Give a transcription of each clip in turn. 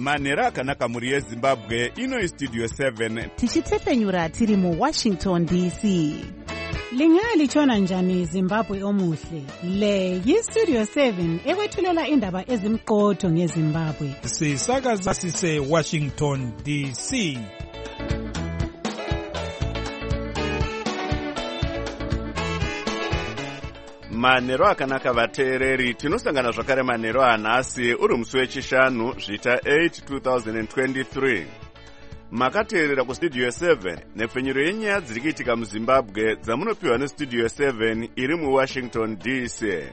manhero akanaka mhuri yezimbabwe. Ino Studio 7 tichitefenyura tiri muWashington DC. Lingalitshona njani Zimbabwe omuhle? Le yiStudio 7 ekwethulela indaba ezimqotho ngeZimbabwe. Sisakaza sise Washington DC. manhero akanaka vateereri. Tinosangana zvakare manhero anhasi uri musi wechishanu zvita 8 2023. Makateerera kuStudio 7 nepfenyuro yenyaya dziri kuitika muZimbabwe dzamunopiwa neStudio 7 iri muWashington DC.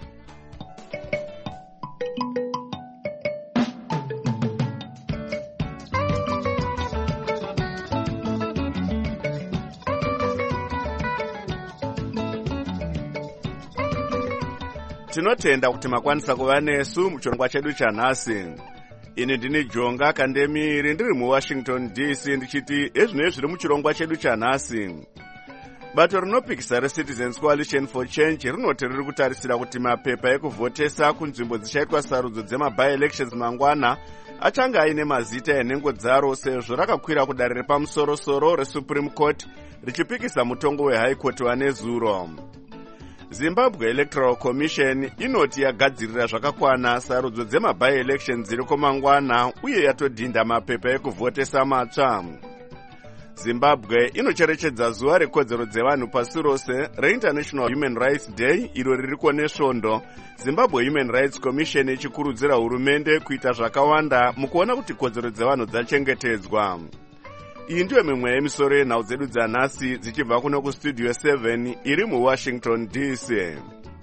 Tinotenda kuti makwanisa kuva nesu muchirongwa chedu chanhasi. Ini ndini Jonga Kandemiri ndiri muWashington DC ndichiti ezvinoi zviri muchirongwa chedu chanhasi. Bato rinopikisa reCitizens Coalition for Change rinoti riri kutarisira kuti mapepa ekuvhotesa kunzvimbo dzichaitwa sarudzo dzema-by-elections mangwana achange aine mazita enhengo dzaro sezvo rakakwira kudare repamusoro-soro reSupreme Court richipikisa mutongo weHigh Court wanezuro. Zimbabwe Electoral Commission inoti yagadzirira zvakakwana sarudzo dzema-by-elections dziriko mangwana uye yatodhinda mapepa ekuvhotesa matsva. Zimbabwe inocherechedza zuva rekodzero dzevanhu pasi rose reInternational Human Rights Day iro ririko nesvondo. Zimbabwe Human Rights Commission ichikurudzira hurumende kuita zvakawanda mukuona kuti kodzero dzevanhu dzachengetedzwa. Iyi ndiyo mimwe yemisoro yenhau dzedu dzanhasi dzichibva kuno kuStudio 7 iri muWashington DC.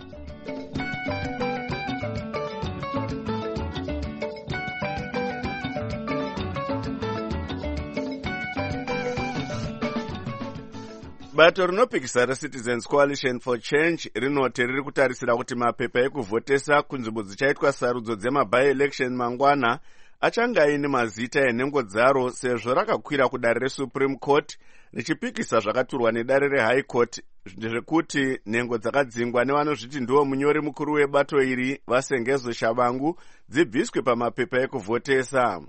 Bato rinopikisa reCitizens Coalition for Change rinoti riri kutarisira kuti mapepa ekuvhotesa kunzvimbo dzichaitwa sarudzo dzema-by-election mangwana achange aine mazita enhengo dzaro sezvo rakakwira kudare reSupreme Court richipikisa zvakaturwa nedare reHigh Court zvekuti nhengo dzakadzingwa nevanozviti ndiwo munyori mukuru webato iri Vasengezo Shabangu dzibviswe pamapepa ekuvhotesa.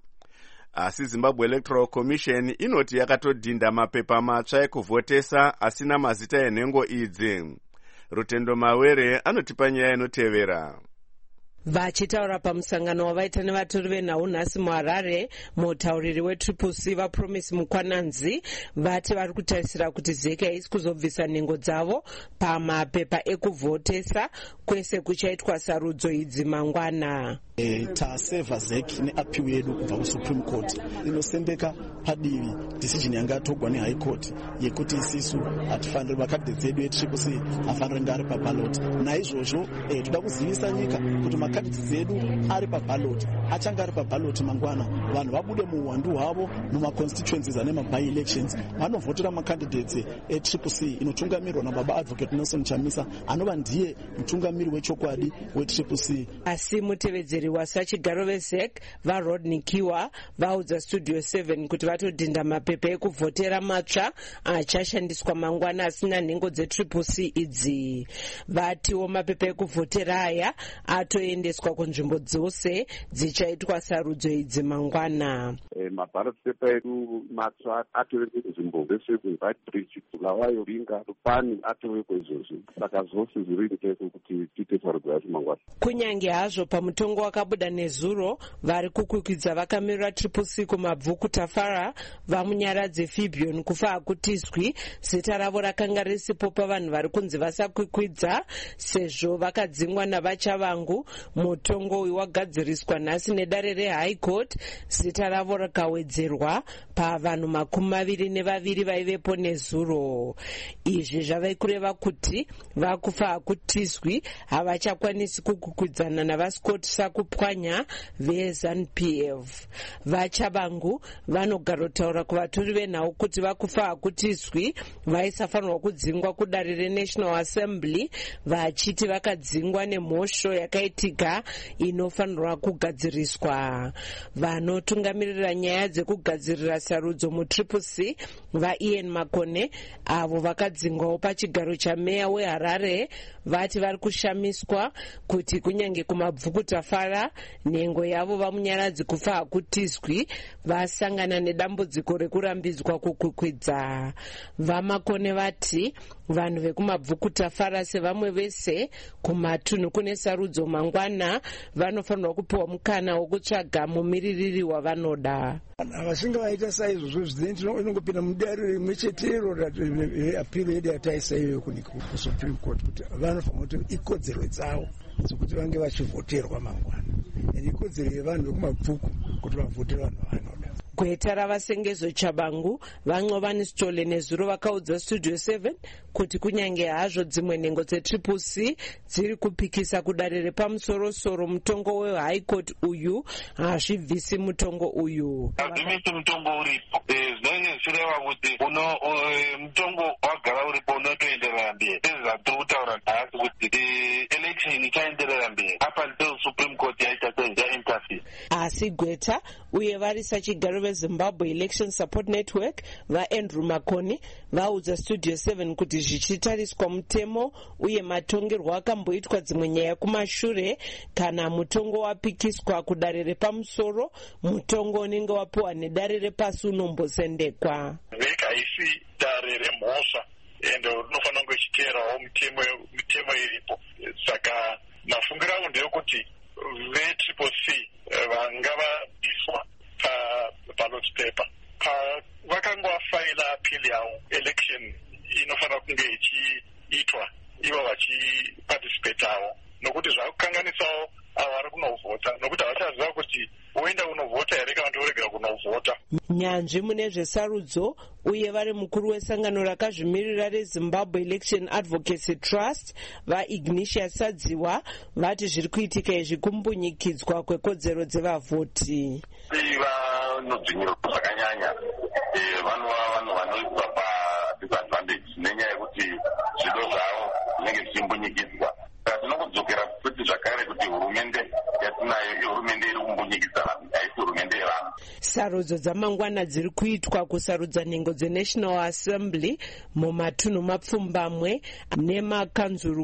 Asi Zimbabwe Electoral Commission inoti yakatodhinda mapepa matsva ekuvhotesa asina mazita enhengo idzi. Rutendo Mawere anotipa nyaya inotevera. Vachitaura pamusangano wavaita nevatori venhau nhasi muHarare, mutauriri weCCC vaPromise Mukwananzi vati vari kutarisira kuti ZEC haisi kuzobvisa nhengo dzavo pamapepa ekuvhotesa kwese kuchaitwa sarudzo idzi mangwana. Taseva ZEC neapiu yedu kubva kuSupreme Court inosembeka padivi decision yanga yatogwa neHigh Court yekuti isisu hatifaniri makandidate edu eCCC hafaniri nga ari paballot. Naizvozvo toda kuzivisa nyika kuti makandidate edu ari paballot achanga ari paballot mangwana. Vanhu vabude muuwandu hwavo mumaconstituencies ane by-elections vanovhotera makandidates eCCC inotungamirirwa nababa Advocate Nelson Chamisa anova ndiye mutungamiri wechokwadi weCCC. Asi mutevedzeri wasachigaro veZEC vaRodney Kiwa vaudza Studio 7 kuti vatodhinda mapepa ekuvhotera matsva achashandiswa mangwana asina nhengo dzeCCC idzi. Vatiwo mapepa ekuvhotera aya atoendeswa kunzvimbo dzose dzichaitwa sarudzo idzi mangwana. Maballot paper edu matsva atorerwe kunzvimbo dzese kuVaibridge, Bulawayo, Ringa, Lupani atorerwe izvozvo. Saka zvose zviri ndezvo kuti tiite sarudzo yacho mangwana. Kunyange hazvo pamutongo wakabuda nezuro vari kukwikwidzwa vakamirira CCC kumabvuku Tafara vamunyaradze Fibion kufa hakutizwi zita ravo rakanga risipo pavanhu vari kunzi vasakwikwidzwa sezvo vakadzingwa navachavangu. Mutongo uyu wagadziriswa nhasi nedare reHigh Court zita ravo rakawedzerwa pavanhu 22 vaivepo nezuro. Izvi zvave kureva kuti vakufa hakutizwi havachakwanisi kukwikwidzana navaScott Sakupwanya veZANU-PF. Vachabangu vanogarotaura kuvatori venhau kuti vakufa hakutizwi vaisafanirwa kudzingwa kudare reNational Assembly vachiti vakadzingwa nemhosvo yakaitika inofanirwa kugadziriswa. Vanotungamirira nyaya dzekugadzirira sarudzo muCCC vaIan Makone avo vakadzingwawo pachigaro chameya weHarare vati vari kushamiswa kuti kunyange kumabvuku Tafara vakanyarara nhengo yavo vamunyaradzi kufa hakutizwi vasangana nedambudziko rekurambidzwa kukwikwidza. Vamakone vati vanhu vekumabvukuta fara sevamwe vese kumatunhu kune sarudzo mangwana vanofanirwa kupiwa mukana wokutsvaga mumiririri wavanoda. Vachinge vaita saizvozvo zvizinei inongopinda mudare rimwe chetero apiro yedu yataisa iyo kusupreme court kuti vanofanira kuti ikodzero dzavo dzokuti vange vachivhoterwa mangwana, ikodzero yevanhu vekumabvuku kuti vavhote vanhu vanoda. Gweta ravasengezo Chabangu vaNcobani Sithole nezuro vakaudza Studio 7 kuti kunyange hazvo dzimwe nhengo dzetriple C dziri kupikisa kudare repamusoro-soro mutongo weHigh Court uyu hazvibvisi mutongo uyu. Hazvibvisi mutongo uripo. Zvinenge zvichireva kuti mutongo wagara uripo unotoenderera mberi. Zvatiri kutaura nhasi kuti election ichaenderera mberi up until Supreme Court yaita sezvainterfere. Asi Gweta uye varisa chigaro veZimbabwe Election Support Network vaAndrew Makoni vaudza Studio 7 kuti zvichitariswa mutemo uye matongerwo akamboitwa dzimwe nyaya kumashure, kana mutongo wapikiswa kudare repamusoro, mutongo unenge wapiwa nedare repasi unombosendekwa. Veka haisi dare remhosva ende rinofanira kunge ichiteerawo mitemo iripo. Saka mafungiro angu ndeyekuti vetriple C vangavabviswa ballot paper. Vakanga vafaila appeal yavo, election inofanira kunge ichiitwa ivo vachiparticipatawo, nokuti zvakukanganisawo avo vari kunovhota, nokuti havachaziva kuti woenda kunovhota here kana kuti woregera kunovhota. Nyanzvi mune zvesarudzo uye vari mukuru wesangano rakazvimirira reZimbabwe Election Advocacy Trust vaIgnatius Sadziwa vati zviri kuitika izvi kumbunyikidzwa kwekodzero dzevavhoti. Vanodzvinyirwa zvakanyanya, vanhu vanoiswa padisadvantage nenyaya yekuti zvido zvavo zvinenge zvichimbunyikidzwa. Tinokudzokera futi zvakare kuti hurumende yatinayo ihurumende iri kumbunyikidza vanhu, haisi hurumende yevanhu. Sarudzo dzamangwana dziri kuitwa kusarudza nhengo dzeNational Assembly mumatunhu mapfumbamwe nemakanzuru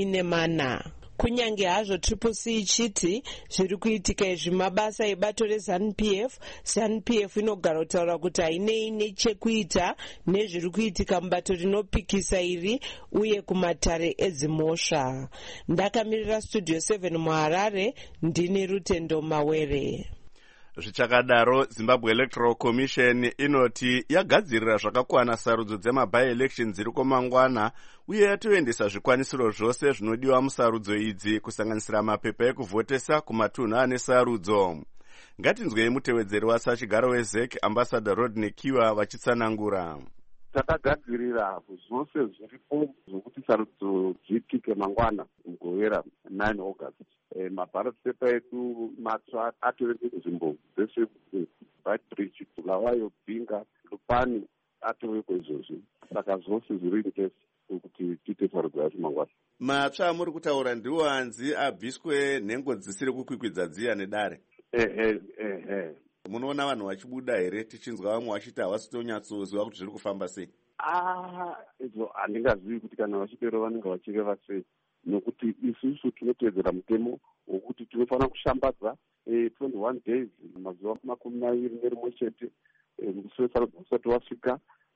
14. Kunyange hazvo Triple C ichiti zviri kuitika izvi mabasa ebato reZANU-PF inogara kutaura kuti hainei nechekuita nezviri kuitika mubato rinopikisa iri uye kumatare edzimhosva. Ndakamirira Studio 7 muHarare, ndini Rutendo Mawere. Zvichakadaro, Zimbabwe Electoral Commission inoti yagadzirira zvakakwana sarudzo dzemabi-election dziri komangwana uye yatoendesa zvikwanisiro zvose zvinodiwa musarudzo idzi kusanganisira mapepa ekuvhotesa kumatunhu ane sarudzo. Ngatinzwei mutevedzeri wasachigaro weZEC Ambassador Rodney Kiwa vachitsanangura. Takagadzirira zvose zviripo zvokuti sarudzo dziitike mangwana mugowera 9 August. Maballot paper edu matsva atoreke kuZimbabwe dzese Beitbridge, Bulawayo, Bhinga, Lupani atoreko izvozvo. Saka zvose zviri intesi kuti tiite sarudzo yacho mangwana. Matsva amuri kutaura ndiwo anzi abviswe nhengo dzisiri kukwikwidza dziya nedare. Munoona vanhu vachibuda here, tichinzwa vamwe vachiti havasi tonyatsoziva kuti zviri kufamba sei? Izvo handingazivi kuti kana vachipero vanenge vachireva sei, nokuti isusu tinotevedzera mutemo wokuti tinofanira kushambadza 21 days, mazuva 21 chete musi wesarudzo usati wasvika.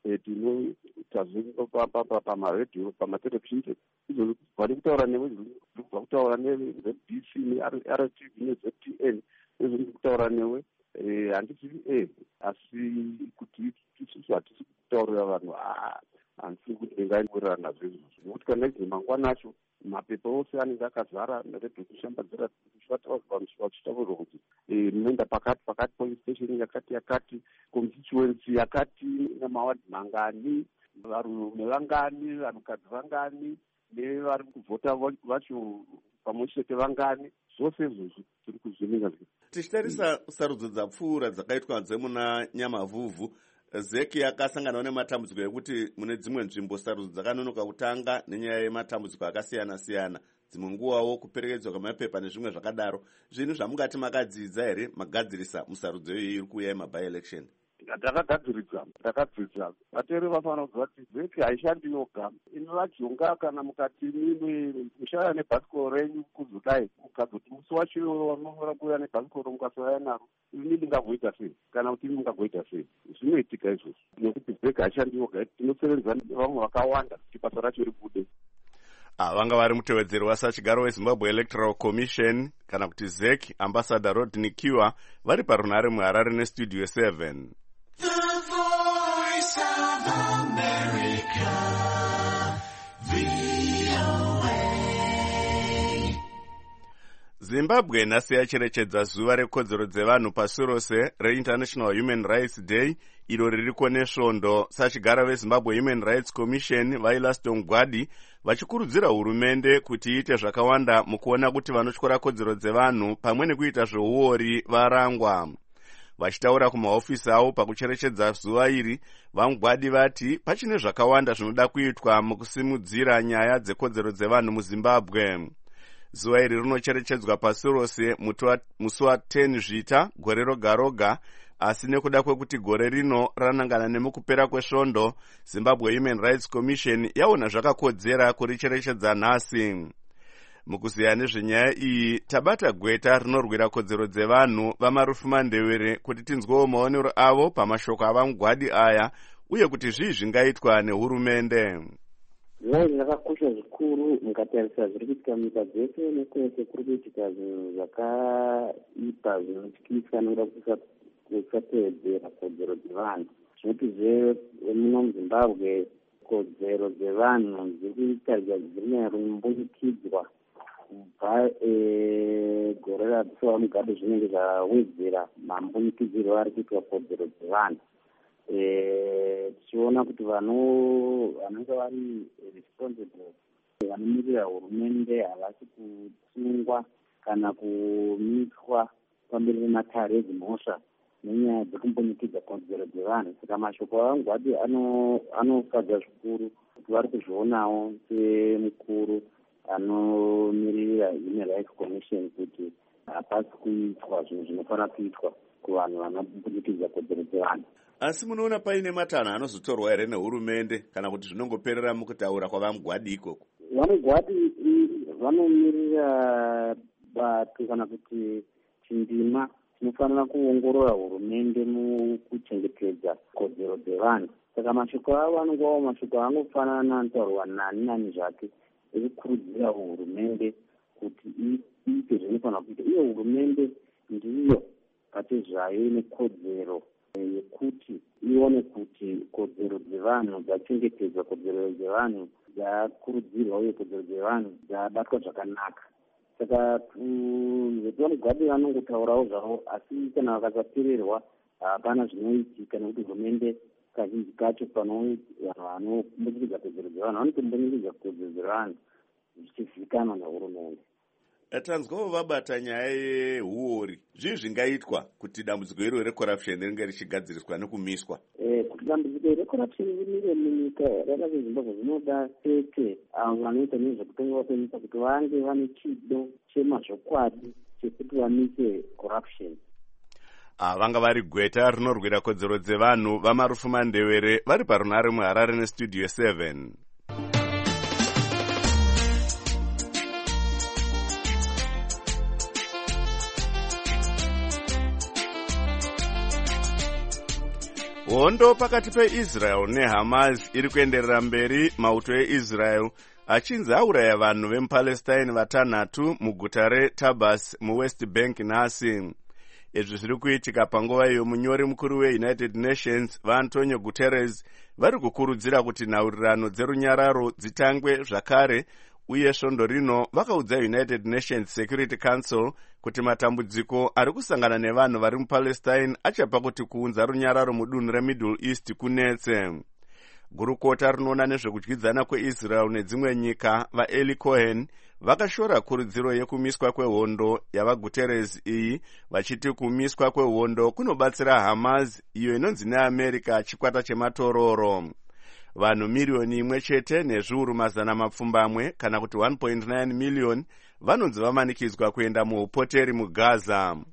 Tinotazve pamaredhiyo, pamaterevhizheni, izvo vari kutaura newe, zviri kutaura neZBC neRTV neZTN, izvo ndiri kutaura newe. Handisi asi kuti isusu hatisi kutaurira vanhu, handisi kuti ndingaingurira nazvo izvozvo, nokuti kana izi mangwana acho mapepa ose anenge akazara neredhiyo kushambadzira vachitaurwa kuti munoenda pakati police station yakati constituency yakati namawadhi mangani, varume vangani, vanhukadzi vangani, nevari kuvhota vacho pamwe chete vangani, zvose izvozvo tiri kuzvininga. Tichitarisa sarudzo dzapfuura dzakaitwa dzemuna Nyamavhuvhu, ZEC yakasanganawo nematambudziko ekuti mune dzimwe nzvimbo sarudzo dzakanonoka kutanga nenyaya yematambudziko akasiyana-siyana, dzimwe nguvawo kuperekedzwa kwemapepa nezvimwe zvakadaro. Zvinhu zvamungati makadzidza here magadzirisa musarudzo iyoyi iri kuuya yemabi-election? ndakadzidza vateri vafanira kuziva kuti vheki haishandi yoga inovajonga kana mukati mimwe mushaya nebhasikoro renyu kuzodai ukazoti musi wacho vanonyora kuuya nebhasikoro mukasauya naro ini ndingavhoita sei kana kuti ini mungavhoita sei zvinoitika izvozvo nekuti vheki haishandi yoga tinosevenza vamwe vakawanda kuti basa racho ribude. Vanga vari mutevedzeri wasachigaro weZimbabwe Electoral Commission kana kuti ZEC ambassador Rodney Kiwa vari parunare muHarare nestudio 7. The Voice of America, VOA. Zimbabwe nhasi yacherechedza zuva rekodzero dzevanhu pasi rose reInternational Human Rights Day iro ririko nesvondo. Sachigara veZimbabwe Human Rights Commission Vailaston Gwadi vachikurudzira hurumende kuti iite zvakawanda mukuona kuti vanotyora kodzero dzevanhu pamwe nekuita zveuori varangwa. Vachitaura kumahofisi avo pakucherechedza zuva iri, vaMugwadi vati pachine zvakawanda zvinoda kuitwa mukusimudzira nyaya dzekodzero dzevanhu muZimbabwe. Zuva iri rinocherechedzwa pasi rose musi wa10 Zvita gore roga roga, asi nekuda kwekuti gore rino ranangana nemukupera kwesvondo, Zimbabwe Human Rights Commission yaona zvakakodzera kuricherechedza nhasi. Mukuziya nezvenyaya iyi, tabata gweta rinorwira kodzero dzevanhu vaMarufu Mandewere kuti tinzwewo maonero avo pamashoko avaMugwadi aya uye kuti zvii zvingaitwa nehurumende. Zvinhu zvakakosha zvikuru mukatarisa zviri kuitika munyika dzese nekwese kuri kuitika zvinhu zvakaipa zvinotyisa nokuda kusatevedzera kodzero dzevanhu. Zvinoti muno muZimbabwe kodzero dzevanhu dziri kutarika dzirinyarumbuyikidzwa kubva gore rapfuura Mugabe zvinenge zvawedzera mambuyikidziro ari kuitwa kodzero dzevanhu. Tichiona kuti vanenge vari responsible vanomirira hurumende havasi kusungwa kana kumiswa pamberi pematare edzimhosva nenyaya dzekumbonyikidza kodzero dzevanhu. Saka mashoko avaMugwadi anofadza zvikuru kuti vari kuzvionawo semukuru anomirira Human Rights Commission kuti hapasi kuitwa zvinhu zvinofanira kuitwa kuvanhu vanombonyikidza kodzero dzevanhu. Asi munoona paine matanho anozotorwa here nehurumende kana kuti zvinongoperera mukutaura kwavaMugwadi ikoko? VaMugwadi vanomirira bato kana kuti chindima chinofanira kuongorora hurumende mukuchengetedza kodzero dzevanhu. Saka mashoko avo anongovawo mashoko angofanana anotaurwa nani zvake ekukurudzira hurumende kuti iite zvinofanira kuita. Iyo hurumende ndiyo kati zvayo nekodzero yekuti ione kuti kodzero dzevanhu dzachengetedzwa, kodzero dzevanhu dzakurudzirwa uye kodzero dzevanhu dzabatwa zvakanaka. Saka VaMugwadi vanongotaurawo zvavo, asi kana vakasapererwa hapana zvinoitika nekuti hurumende kazhinji kacho vanhu vanombonyikidza kodzero dzevanhu vanotombonyikidza kodzero dzevanhu zvichizivikanwa nehurumende. Tanzwawo vabata nyaya yehuori. Zvii zvingaitwa kuti dambudziko iro recorruption ringe richigadziriswa nekumiswa? Kuti dambudziko recorruption rimire munyika yakaita seZimbabwe zvinoda chete avo vanoita nezvekutongewa kwenyika kuti vange vane chido chemazvokwadi chekuti vamise corruption. Vanga vari gweta rinorwira kodzero dzevanhu vaMarufu Mandewere vari parunare muHarare nestudio 7. Hondo pakati peIsrael neHamas iri kuenderera mberi, mauto eIsrael achinzi auraya vanhu vemuPalestine 6 muguta reTabas muWest Bank nhasi. Izvi zviri kuitika panguva iyo munyori mukuru weUnited Nations vaAntonio Guterres vari kukurudzira kuti nhaurirano dzerunyararo dzitangwe zvakare, uye svondo rino vakaudza United Nations Security Council kuti matambudziko ari kusangana nevanhu vari muPalestine achapa kuti kuunza runyararo mudunhu reMiddle East kunetse. Gurukota rinoona nezvekudyidzana kweIsrael nedzimwe nyika vaEli Cohen vakashora kurudziro yekumiswa kwehondo yavaGuterres iyi, vachiti kumiswa kwehondo kunobatsira Hamas iyo inonzi neAmerica chikwata chematororo. Vanhu milioni 1 nezviuru mazana mapfumbamwe kana kuti 1.9 million vanonzi vamanikidzwa kuenda muupoteri muGaza.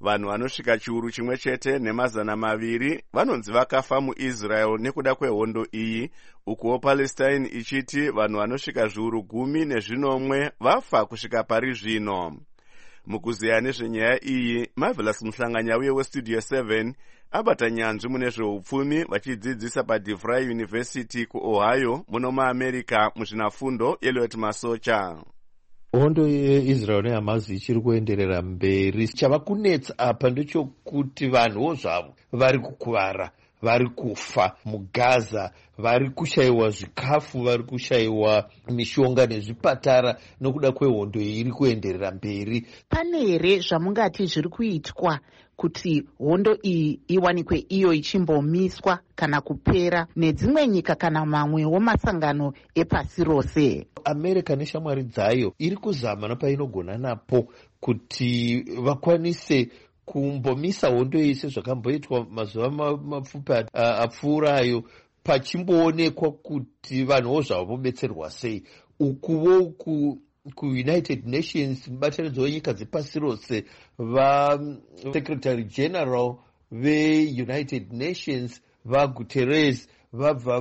vanhu vanosvika chiuru chimwe chete nemazana maviri vanonzi vakafa muisrael nekuda kwehondo iyi, ukuwo palestine ichiti vanhu vanosvika zviuru 10 vafa kusvika pari zvino. Mukuziya nezvenyaya iyi, Marvelous Muhlanganyauye westudio 7 abata nyanzvi mune zveupfumi vachidzidzisa paDeVry University kuOhio muno muAmerica muzvinafundo Elliot Masocha. Hondo yeIsrael neHamas ichiri kuenderera mberi. Chava kunetsa apa ndechokuti vanhuwo zvavo vari kukuvara, vari kufa muGaza, vari kushayiwa zvikafu, vari kushayiwa mishonga nezvipatara nokuda kwehondo iri kuenderera mberi. Pane here zvamungati zviri kuitwa kuti hondo iyi iwanikwe iyo ichimbomiswa kana kupera nedzimwe nyika kana mamwewo masangano epasi rose? America neshamwari dzayo iri kuzama napainogona napo kuti vakwanise kumbomisa hondo iyi sezvakamboitwa mazuva mapfupi apfuurayo, pachimboonekwa kuti vanhuwo zvavo vobetserwa sei. Ukuwo kuUnited Nations, mubatanidzo wenyika dzepasi rose, vaSecretary General veUnited Nations vaGuterres vabva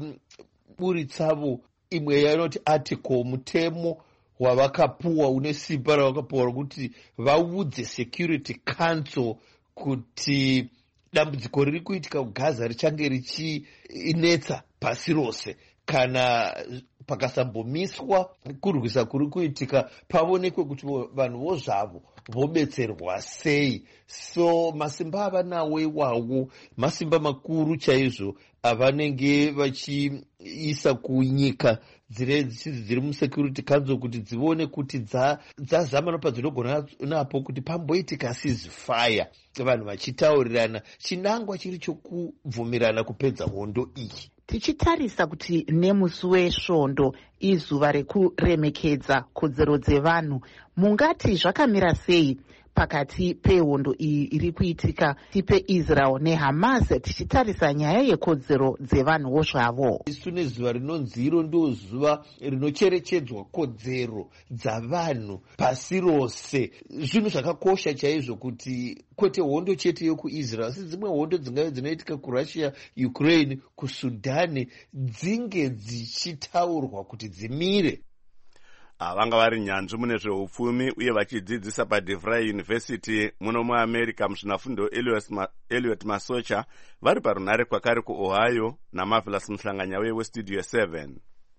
vaburitsavo imwe yanoti article, mutemo wavakapuwa une simba ravakapuwa rokuti vaudze Security Council kuti dambudziko riri kuitika kuGaza richange richinetsa pasi rose kana pakasambomiswa kurwisa kuri kuitika paonekwe kuti vanhuwo zvavo vobetserwa sei. So masimba avanawo iwawo masimba makuru chaizvo avanenge vachiisa kunyika dziri muSecurity Council kuti dzione kuti dzazama napadzinogona napo kuti pamboitika ceasefire, vanhu vachitaurirana chinangwa chiri chokubvumirana kupedza hondo iyi. Tichitarisa kuti nemusi wesvondo izuva rekuremekedza kodzero dzevanhu, mungati zvakamira sei pakati pehondo iyi iri kuitika peIsrael neHamas, tichitarisa nyaya yekodzero dzevanhuwo zvavo? Isu nezuva rinonzi iro ndo zuva rinocherechedzwa kodzero dzavanhu pasi rose. Zvinhu zvakakosha chaizvo kuti kwete hondo chete yokuIsrael, asi dzimwe hondo dzingave dzinoitika kuRussia, Ukraine, kuSudani dzinge dzichitaurwa kuti dzimire. Vanga vari nyanzvi mune zveupfumi uye vachidzidzisa paDeVry University muno muAmerica muzvinafundo Elliot Masocha vari parunhare kwakare kuOhio naMarvelous Muhlanganyauye westudio 7.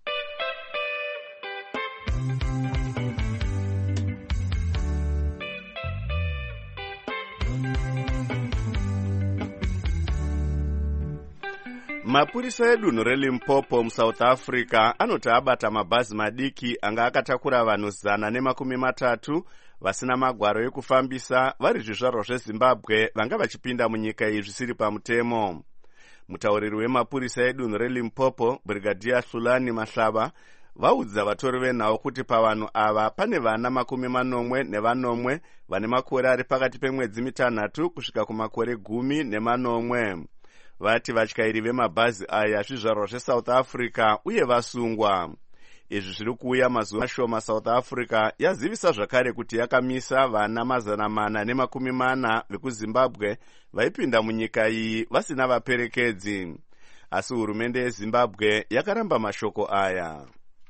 Mapurisa edunhu reLimpopo muSouth Africa anoti abata mabhazi madiki anga akatakura vanhu 130 vasina magwaro ekufambisa vari zvizvarwa zveZimbabwe vanga vachipinda munyika iyi zvisiri pamutemo. Mutauriri wemapurisa edunhu reLimpopo, Brigadier Hlulani Mahlava, vaudza vatori venhau kuti pavanhu ava pane vana 40 vane makore ari pakati pemwedzi 3 kusvika kumakore 10. Vati vatyairi vemabhazi aya zvizvarwa zveSouth Africa uye vasungwa. Izvi zviri kuuya mazuva mashoma South Africa yazivisa zvakare kuti yakamisa vana 440 vekuZimbabwe vaipinda munyika iyi vasina vaperekedzi. Asi hurumende yeZimbabwe yakaramba mashoko aya.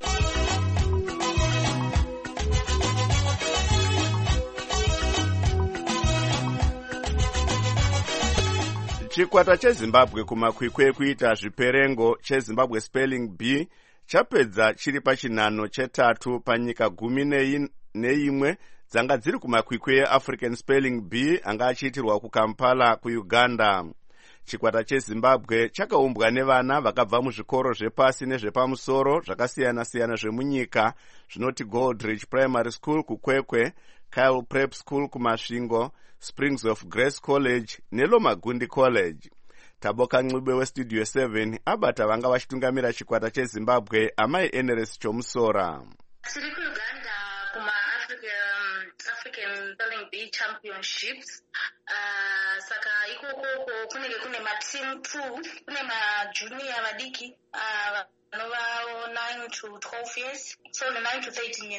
Chikwata cheZimbabwe kumakwikwi ekuita zviperengo cheZimbabwe Spelling Bee chapedza chiri pachinhano chetatu panyika 11 dzanga dziri kumakwikwi eAfrican Spelling Bee anga achiitirwa kuKampala kuUganda. Chikwata cheZimbabwe chakaumbwa nevana vakabva muzvikoro zvepasi nezvepamusoro zvakasiyana-siyana zvemunyika zvinoti Goldridge Primary School kuKwekwe, Kyle Prep School kuMasvingo, Springs of Grace College neLomagundi College. Taboka Ncube westudio 7 abata vanga vachitungamira chikwata cheZimbabwe amai Eneres Chomusora. Tiri kuUganda kuma African Spelling Bee Championships. Saka ikoko kunenge kune mateam 2, kune majunior vadiki vanova 9 to 12 years, so 9 to 13 years.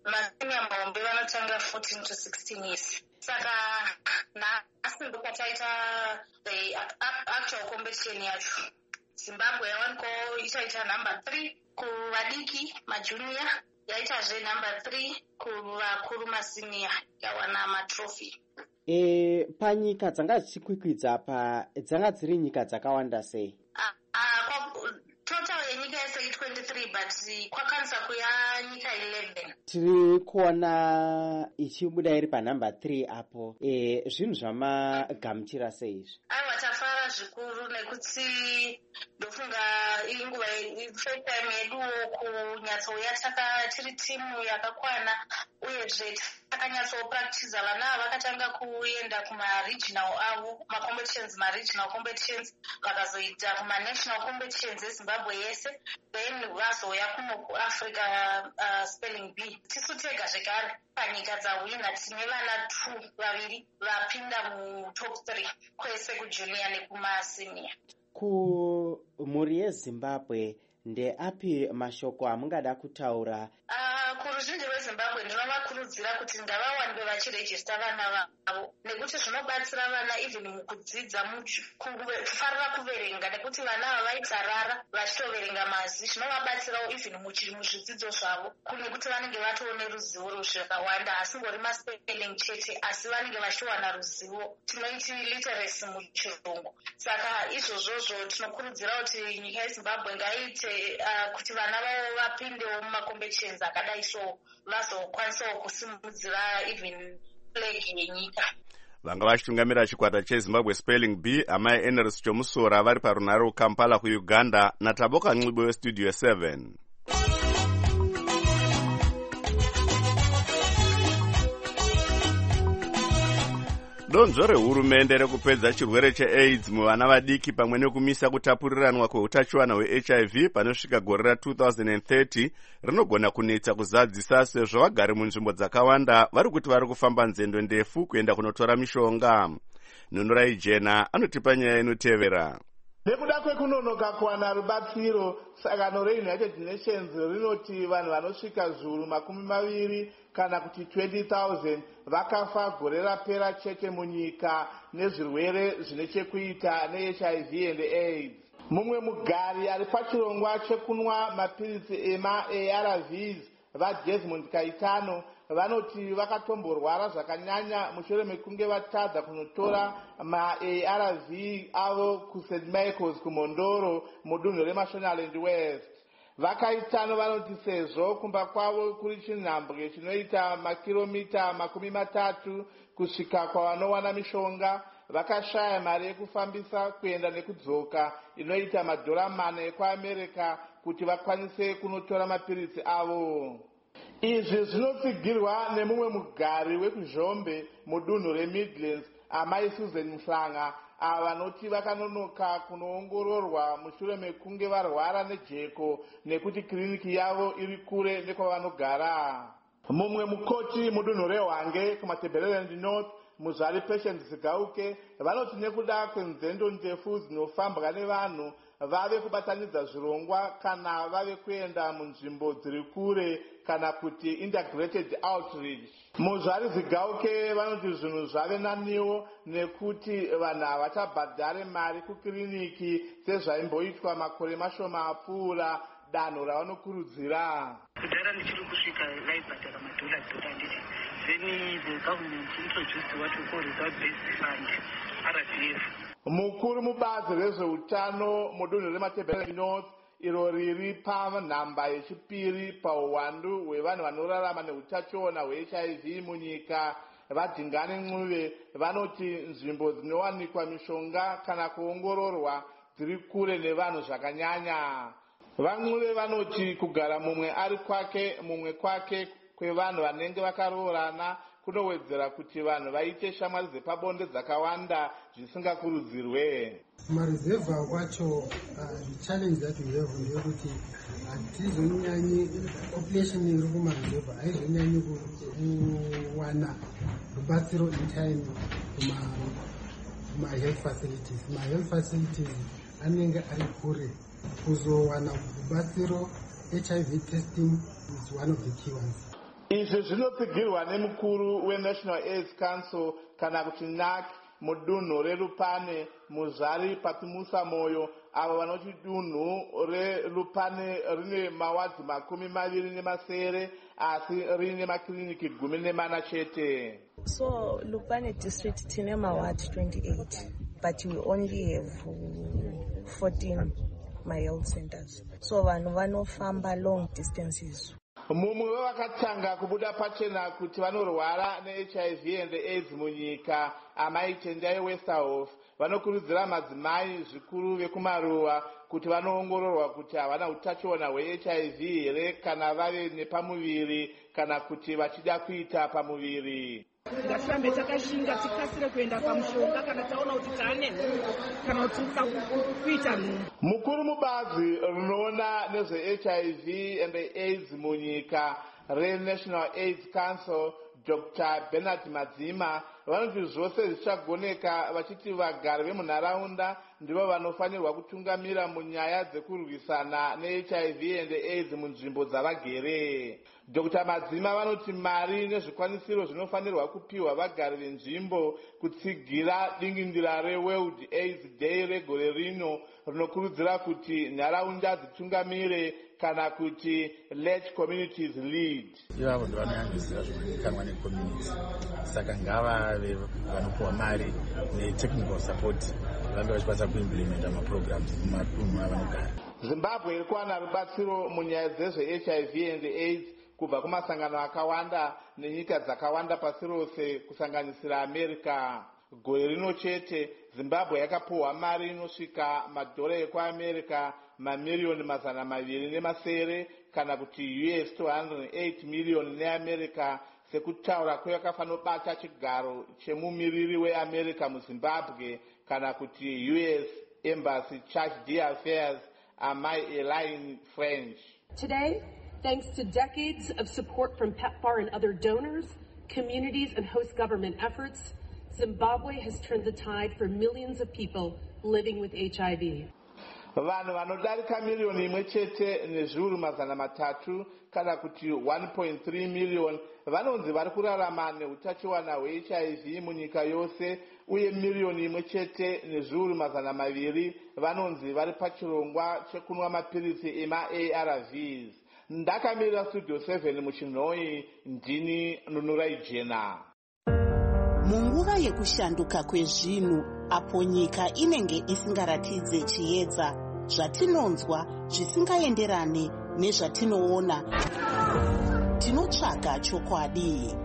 masenior mahombe vanotanga 14 to 16 years. Saka nhasi ndokataita actual competition yacho. Zimbabwe yawaniko ichaita number 3 kuvadiki majunior, yaitazve number 3 kuvakuru masenior, yawana matrophy. Panyika dzanga dzichikwikwidza apa dzanga dziri nyika dzakawanda sei? Total yenyika yese 23 but kwakwanisa kuya nyika 11. Tiri kuona ichibuda iri panumber 3 apo. Zvinhu zvamagamuchira sei izvi? Aiwa, tafara zvikuru nekuti ndofunga inguva first time yedu kunyatsouya tiri timu yakakwana, uyezve takanyatsopractiza. Vana vakatanga kuenda kuma-regional avo, ma-regional competitions, vakazoita kuma-national competitions eZimbabwe yese, then vazoya kuno kuAfrica spelling bee. Tisu tega zvekare panyika dzawina tine vana 2 vaviri vapinda mutop 3 kwese kujunior nekumasenior. Kumhuri yeZimbabwe ndeapi mashoko amungada kutaura? Kuruzhinji rweZimbabwe ndinovakurudzira kuti ngavawanike vachirejista vana vavo, nekuti zvinobatsira vana even mukudzidza, kufarira kuverenga, nekuti vana ava vaitsarara vachitoverenga mazwi. Zvinovabatsirawo even muchiri muzvidzidzo zvavo, nekuti vanenge vatoone ruzivo rwezvakawanda, hasingori maspelling chete, asi vanenge vachiwana ruzivo, tinoiti literacy muchirungu. Saka izvozvozvo tinokurudzira kuti nyika yeZimbabwe ngaiite kuti vana vavo vapindewo mumacompetitions akadai, so vazokwanisawo kusimudzira even flag yenyika. Vanga vachitungamira chikwata cheZimbabwe Spelling Bee amai Eneris Chomusora vari parunhare Kampala kuUganda naTaboka Nxibo weStudio 7. Donzvo rehurumende rekupedza chirwere cheAIDS muvana vadiki pamwe nekumisa kutapuriranwa kweutachiwana hweHIV panosvika gore ra2030 rinogona kunetsa kuzadzisa, sezvo vagari munzvimbo dzakawanda vari kuti vari kufamba nzendo ndefu kuenda kunotora mishonga. Nunurai Jena anotipa nyaya inotevera. Nekuda kwekunonoka kuwana rubatsiro, sangano reUnited Nations rinoti vanhu vanosvika zviuru 20 kana kuti 20,000 vakafa gore rapera chete munyika nezvirwere zvine chekuita neHIV and AIDS. Mumwe mugari ari pachirongwa chekunwa mapiritsi ema-ARVs vaDesmond Kaitano vanoti vakatomborwara zvakanyanya mushure mekunge vatadza kunotora ma-ARV avo kuSt Michael's kuMondoro mudunhu reMashonaland West. Vakaitano vanoti sezvo kumba kwavo kuri chinhambwe chinoita makiromita 30 kusvika kwavanowana mishonga, vakashaya mari yekufambisa kuenda nekudzoka inoita $4 ekuAmerica kuti vakwanise kunotora mapiritsi avo. Izvi zvinotsigirwa nemumwe mugari wekuzhombe mudunhu reMidlands, amai Susan Mhlanga, ava vanoti vakanonoka kunoongororwa mushure mekunge varwara nejeko nekuti kiriniki yavo iri kure nekwavanogara. Mumwe mukoti mudunhu reHwange kumaTebeleland North, Muzvari Patient Zigauke, vanoti nekuda kwenzendo ndefu dzinofambwa nevanhu vave kubatanidza zvirongwa kana vave kuenda munzvimbo dziri kure kana kuti integrated outreach. Muzvari Zigauke vanoti zvinhu zvave naniwo nekuti vanhu havachabhadhare mari kukiriniki sezvaimboitwa makore mashoma apfuura danho ravanokurudzira. Kudhara ndichiri kusvika vaibhadhara $1 nditi. Then the government introduced what we call result-based fund, RDF. Mukuru mubazi rezveutano mudunhu reMatebeleland North, iro riri panhamba yechipiri pauwandu hwevanhu vanorarama neutachiona hweHIV munyika, vaDingane Ncube, vanoti nzvimbo dzinowanikwa mishonga kana kuongororwa dziri kure nevanhu zvakanyanya. VaNcube vanoti kugara mumwe ari kwake mumwe kwake kwevanhu vanenge vakaroorana kunowedzera kuti vanhu vaite shamwari dzepabonde dzakawanda zvisingakurudzirwe. Mareserva kwacho the challenge that we have ndeyekuti hatizonyanyi population iri kumareserva haizonyanyi kuwana rubatsiro in time kuma-health facilities. Ma-health facilities anenge ari kure. Kuzowana rubatsiro HIV testing is one of the key ones. izvi zvinopigirwa nemukuru wenational aids council kana kuti NAC mudunhu rerupane muzvari patimusa moyo avo vanoti dunhu rerupane rine mawadhi 27 asi rine makiriniki 14 chete. So Lupane district tine maward 28 but we only have 14 my health centers, so vanhu vanofamba long distances. mumwe wevakatanga kubuda pachena kuti vanorwara neHIV and AIDS munyika amai Tendai Westerhoff vanokurudzira madzimai zvikuru vekumaruwa kuti vanoongororwa kuti havana utachiona hweHIV here kana vave nepamuviri kana kuti vachida kuita pamuviri. Ngatirambe takashinga tikasire kuenda pamushonga kana taona kuti taane kana kuti kuita mukuru mubazi rinoona nezveHIV and AIDS munyika reNational AIDS Council Dr. Bernard Madzima vanoti zvose zvichagoneka vachiti vagari vemunharaunda ndivo vanofanirwa kutungamira munyaya dzekurwisana neHIV and AIDS munzvimbo dzavagere. Dr. Madzima vanoti mari nezvikwanisiro zvinofanirwa kupiwa vagari venzvimbo kutsigira dingindira reWorld AIDS Day regore rino rinokurudzira kuti nharaunda dzitungamire kana kuti let communities lead. Ivavo ndovanoyambisira zvinozivikanwa necommunity, saka ngavave vanopiwa mari netechnical support vange vachikwanisa kuimplementa maprograms mumadunhu avanogara. Zimbabwe iri kuwana rubatsiro munyaya dzezveHIV and AIDS kubva kumasangano akawanda nenyika dzakawanda pasi rose kusanganisira America. Gore rino chete Zimbabwe yakapiwa mari inosvika madhora ekuAmerica mamiliyoni 200 kana kuti US 208 million neAmerica sekutaura kweyakafanobata chigaro chemumiriri weAmerica muZimbabwe kana kuti US Embassy Charge d'Affaires amai Elaine French. Today, thanks to decades of support from PEPFAR and other donors, communities and host government efforts, Zimbabwe has turned the tide for millions of people living with HIV. Vanhu vanodarika miliyoni 1.3 kana kuti 1.3 million vanonzi vari kurarama neutachiwana hweHIV munyika yose uye miliyoni 1.2 vanonzi vari pachirongwa chekunwa mapirisi ema-ARVs. Ndakamirira Studio 7 muchinhoi, ndini Nunurai Jena. Munguva yekushanduka kwezvinhu apo nyika inenge isingaratidze chiedza zvatinonzwa zvisingaenderane nezvatinoona, tinotsvaga chokwadi.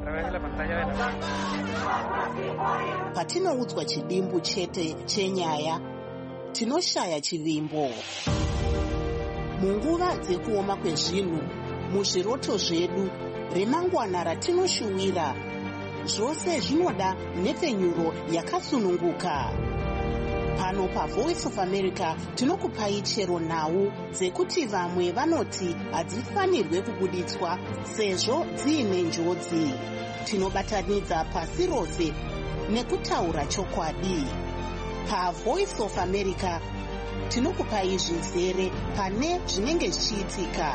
Patinoudzwa chidimbu chete chenyaya, tinoshaya chivimbo. Munguva dzekuoma kwezvinhu, muzviroto zvedu, remangwana ratinoshuwira, zvose zvinoda nhepfenyuro yakasununguka. Pano paVoice of America tinokupai chero nhau dzekuti vamwe vanoti hadzifanirwe kubuditswa sezvo dziine njodzi. Tinobatanidza pasi rose nekutaura chokwadi. PaVoice of America tinokupai zvizere pane zvinenge zvichiitika.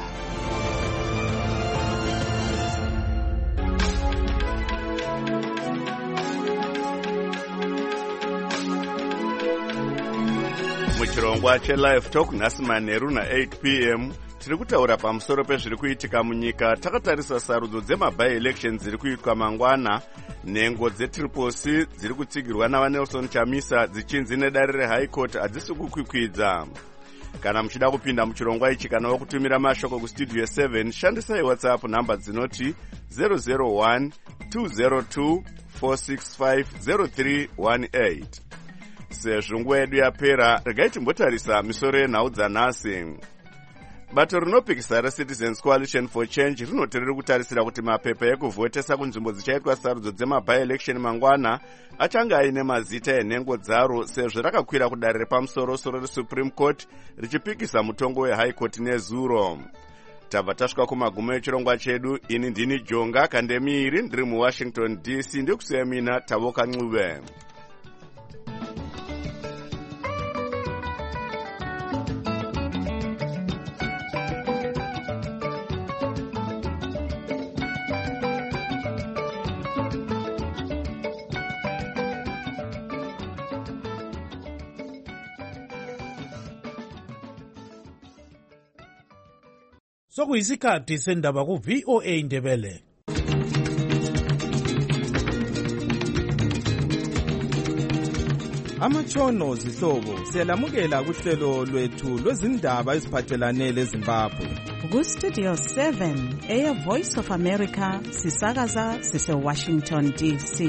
Muchirongwa cheLive Talk nhasi manheru na8 p.m. tiri kutaura pamusoro pezviri kuitika munyika, takatarisa sarudzo dzemabi-elections dziri kuitwa mangwana, nhengo dzeTriple-C dziri kutsigirwa navaNelson Chamisa dzichinzi nedare reHigh Court hadzisi kukwikwidza. Kana muchida kupinda muchirongwa ichi kana wakutumira mashoko kustudio 7, shandisai WhatsApp namba dzinoti 001 202 465 0318. Sezvo nguva yedu yapera, regai timbotarisa misoro yenhau dzanhasi. Bato rinopikisa reCitizens Coalition for Change rinoti riri kutarisira kuti mapepa ekuvhotesa kunzvimbo dzichaitwa sarudzo dzemabi-election mangwana achange aine mazita enhengo dzaro, sezvo rakakwira kudare repamusoro-soro reSupreme Court richipikisa mutongo weHigh Court nezuro. Tabva tasvika kumagumo echirongwa chedu. Ini ndini Jonga Kandemiri, ndiri muWashington DC, ndikusiya mina Tavoka Ncube. sokuyisikhathi sendaba ku-VOA Indebele. Amatshono zihlobo siyalamukela kuhlelo lwethu lwezindaba eziphathelane leZimbabwe. Ku-Studio 7 Air Voice of America sisakaza sise-Washington DC.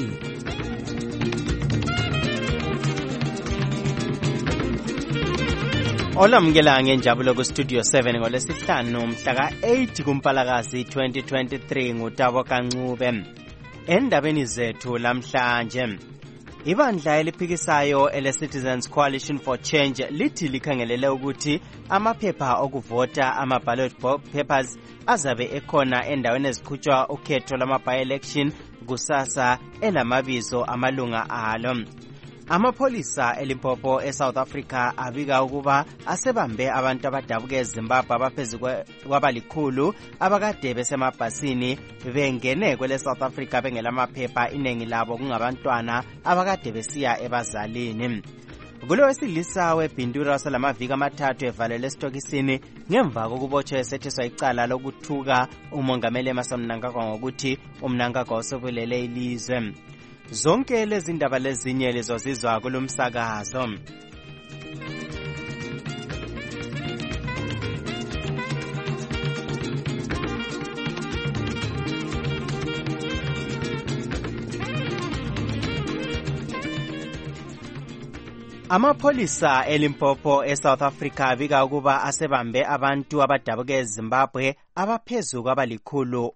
Olamukela ngenjabulo ku-Studio 7 ngolesihlanu mhla ka-8 kuMpalakazi 2023 ngutabo kancube. Endabeni zethu lamhlanje, ibandla eliphikisayo ele-Citizens Coalition for Change lithi likhangelele ukuthi amaphepha okuvota ama-ballot papers azabe ekhona endaweni ezikhutshwa ukhetho lama-by-election kusasa elamabizo amalunga alo. Amapholisa eLimpopo eSouth Africa abika ukuba asebambe abantu abadabuke eZimbabwe abaphezu kwabalikhulu abakade besemabhasini bengene kwele South Africa bengelamaphepha, iningi labo kungabantwana abakade besiya ebazalini. Kulowesilisa weBhindura oselamaviki amathathu evalelwe esitokisini ngemva kokubotshwa esethiswa icala lokuthuka umongameli Emmerson Mnangagwa ngokuthi uMnangagwa usebulele ilizwe. Zonke lezi ndaba lezinye lizozizwa kulomsakazo. Amapholisa eLimpopo eSouth Africa abika ukuba asebambe abantu abadabuke eZimbabwe abaphezu kwabalikhulu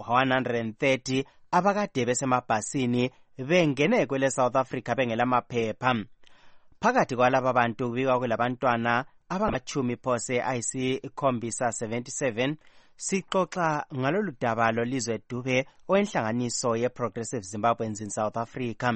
130 abakade besemabhasini bengene kwele South Africa bengelamaphepha. Phakathi kwalaba bantu kubikwa kulabantwana abamachumi phose ayisikhombisa 77. Sixoxa ngalolu daba lolizwe Dube owenhlanganiso ye-Progressive Zimbabweans in South Africa.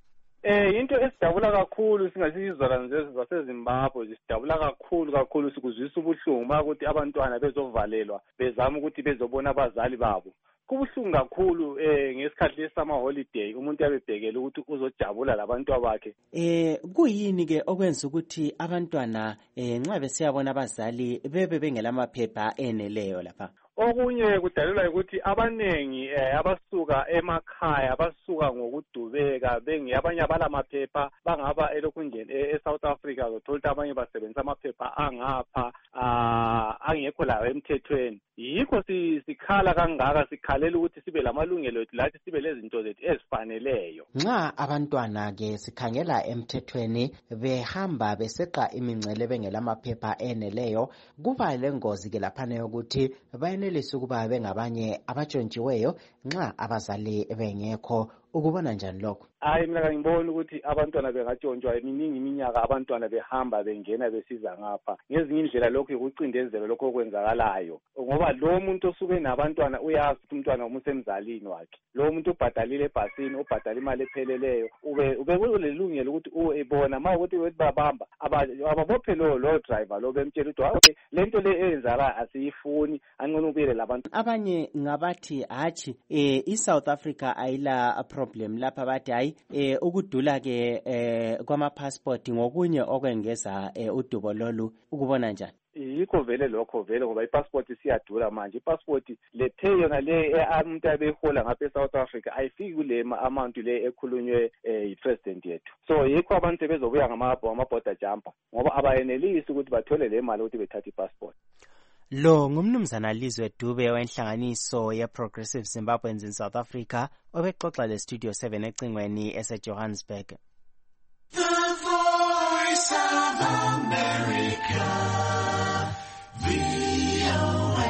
Into esidabula kakhulu singasizizwa zaseZimbabwe sidabula kakhulu sikuzwisa ubuhlungu makuthi abantwana bezovalelwa bezama ukuthi bezobona abazali babo. Kubuhlungu kakhulu ngesikhathi lesama holiday umuntu yabebhekela ukuthi uzojabula labantu abakhe. Kuyini ke okwenza ukuthi abantwana nxa besiyabona abazali bebe bengelamaphepha eneleyo lapha? Okunye kudalelwa ukuthi abanengi abasuka emakhaya basuka ngokudubeka abanye abalamaphepha bangaba elokhunjeni eSouth Africa uthola abanye basebenzisa amaphepha angapha angekho lawo emthethweni. Yikho sikhala kangaka, sikhalela ukuthi sibe lamalungelo ethu lathi sibe lezinto zethu ezifaneleyo. Nxa abantwana ke sikhangela emthethweni behamba beseqa imincele bengelamaphepha eneleyo, kuba lengozi ke laphana yokuthi bayenelisa ukuba bengabanye abatshontshiweyo nxa abazali bengekho. Ukubona njani lokho? Mina ngibona ukuthi abantwana bengatshontshwa iminingi iminyaka abantwana behamba bengena besiza ngapha. Ngezinye indlela lokho ukucindezelo lokho okwenzakalayo. Ngoba lo muntu osuke nabantwana uyazi ukuthi umntwana umusemzalini wakhe. Lo muntu ubhadalile ebhasini, ubhadala imali epheleleyo. Ube kulelungelo ukuthi ubona mawukuthi wethi babamba ababophe lo driver lo bemtshela ukuthi okay lento le eyenzala asiyifuni, angcono ubuyele labantu. Abanye ngabathi hachi iSouth Africa ayila problem lapha bathi hayi ukudula ke kwama-passport ngokunye okwengeza udubo lolu. Ukubona njani? Yikho vele lokho vele ngoba ipassport siyadura manje. Ipassport lethe yona le umuntu abehola ngapha eSouth Africa ayifiki kule amount le ekhulunywe yipresident yethu. So yikho abantu bezobuya ngama-border jumper ngoba abayenelisi ukuthi bathole le mali ukuthi bethathe ipassport. Lo ngumnumzana Lizwe Dube wenhlanganiso ye-Progressive Zimbabweans in South Africa obexoxa le-Studio 7 ecingweni ese-Johannesburg. The Voice of America, VOA.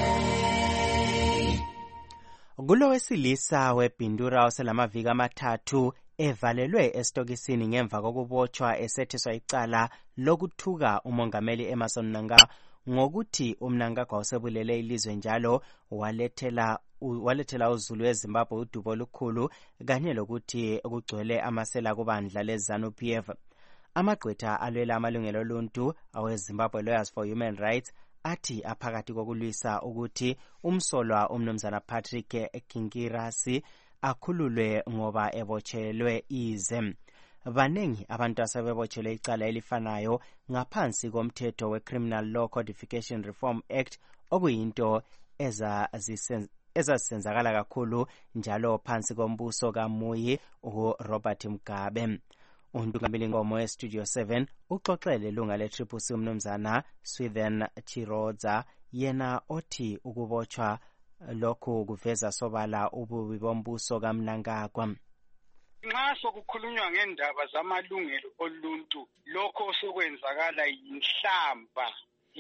Kulowesilisa weBhindura oselamaviki amathathu evalelwe esitokisini ngemva kokubotshwa esethiswa icala lokuthuka umongameli Emmerson Mnangagwa ngokuthi uMnangagwa usebulele ilizwe njalo walethela uZulu eZimbabwe udubo olukhulu kanye lokuthi kugcwele amasela kubandla leZANU-PF. Amagqwetha alwela amalungelo oluntu aweZimbabwe Lawyers for Human Rights athi aphakathi kokulwisa ukuthi umsolwa umnumzana Patrick Kinkirasi akhululwe ngoba ebotshelwe ize. Baningi abantu asebebotshelwe icala elifanayo ngaphansi komthetho we-Criminal Law Codification Reform Act okuyinto ezazisenzakala kakhulu njalo phansi kombuso kaMuyi uRobert Mugabe. Untungameli Ngomo weStudio 7 uxoxele ilunga le-CCC umnumzana Swithen Chirodza, yena othi ukubotshwa lokhu kuveza sobala ububi bombuso kaMnangagwa. Nxa sokukhulunywa ngendaba zamalungelo oluntu, lokho sokwenzakala yinhlamba,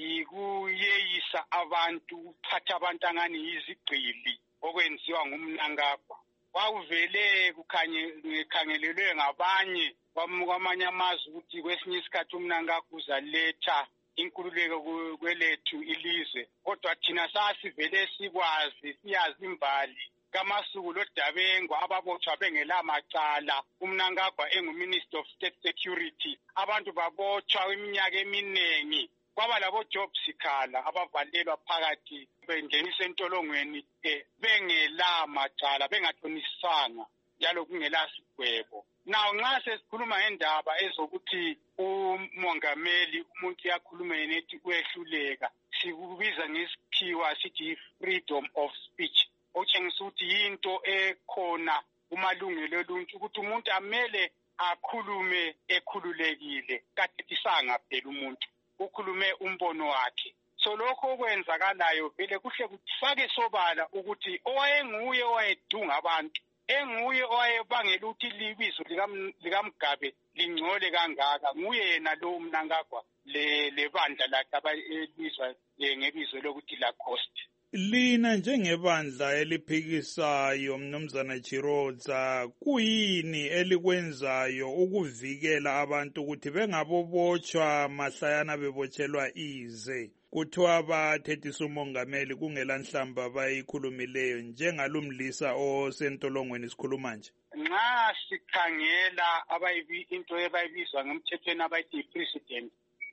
yikuyeyisa abantu, ukuphatha abantu angani yizigqili okwenziwa nguMnangagwa. Kwakuvele kukhangelelwe ngabanye kwamanye amazwe ukuthi kwesinye isikhathi uMnangagwa uzaletha inkululeko kwelethu ilizwe, kodwa thina sasivele sikwazi, siyazi imbali kaMasuku loDabengwa ababotshwa bengela macala, uMnangagwa engu-Minister of State Security, abantu babotshwa iminyaka eminengi. Kwaba labo job sikhala abavalelwa phakathi bengenisa entolongweni bengela macala, bengathonisisanga njalo kungela sigwebo. Naw nxa sesikhuluma ngendaba ezokuthi umongameli umuntu yakhuluma yenethi uyehluleka, sikubiza ngesikhiwa sithi freedom of speech, okutshengisa ukuthi yinto ekhona kumalungelo oluntu ukuthi umuntu amele akhulume ekhululekile, kathetisanga phela umuntu, ukhulume umbono wakhe. So lokho okwenzakalayo vele kuhle kufake sobala ukuthi owayenguye owayedunga abantu, enguye owayebangela ukuthi libizo likaMugabe lingcole kangaka, nguye yena lo Mnangagwa lebandla lakhe abalibizwa ngebizo lokuthi la Coast. Lina njengebandla eliphikisayo mnumzana Chirodza, kuyini elikwenzayo ukuvikela abantu ukuthi bengabobotshwa mahlayana bebotshelwa ize? Kuthiwa bathethisa umongameli kungela nhlamba abayikhulumileyo njengalumlisa osentolongweni sikhuluma nje. Nxa sikhangela into ebayibizwa ngomthethweni abayithi president,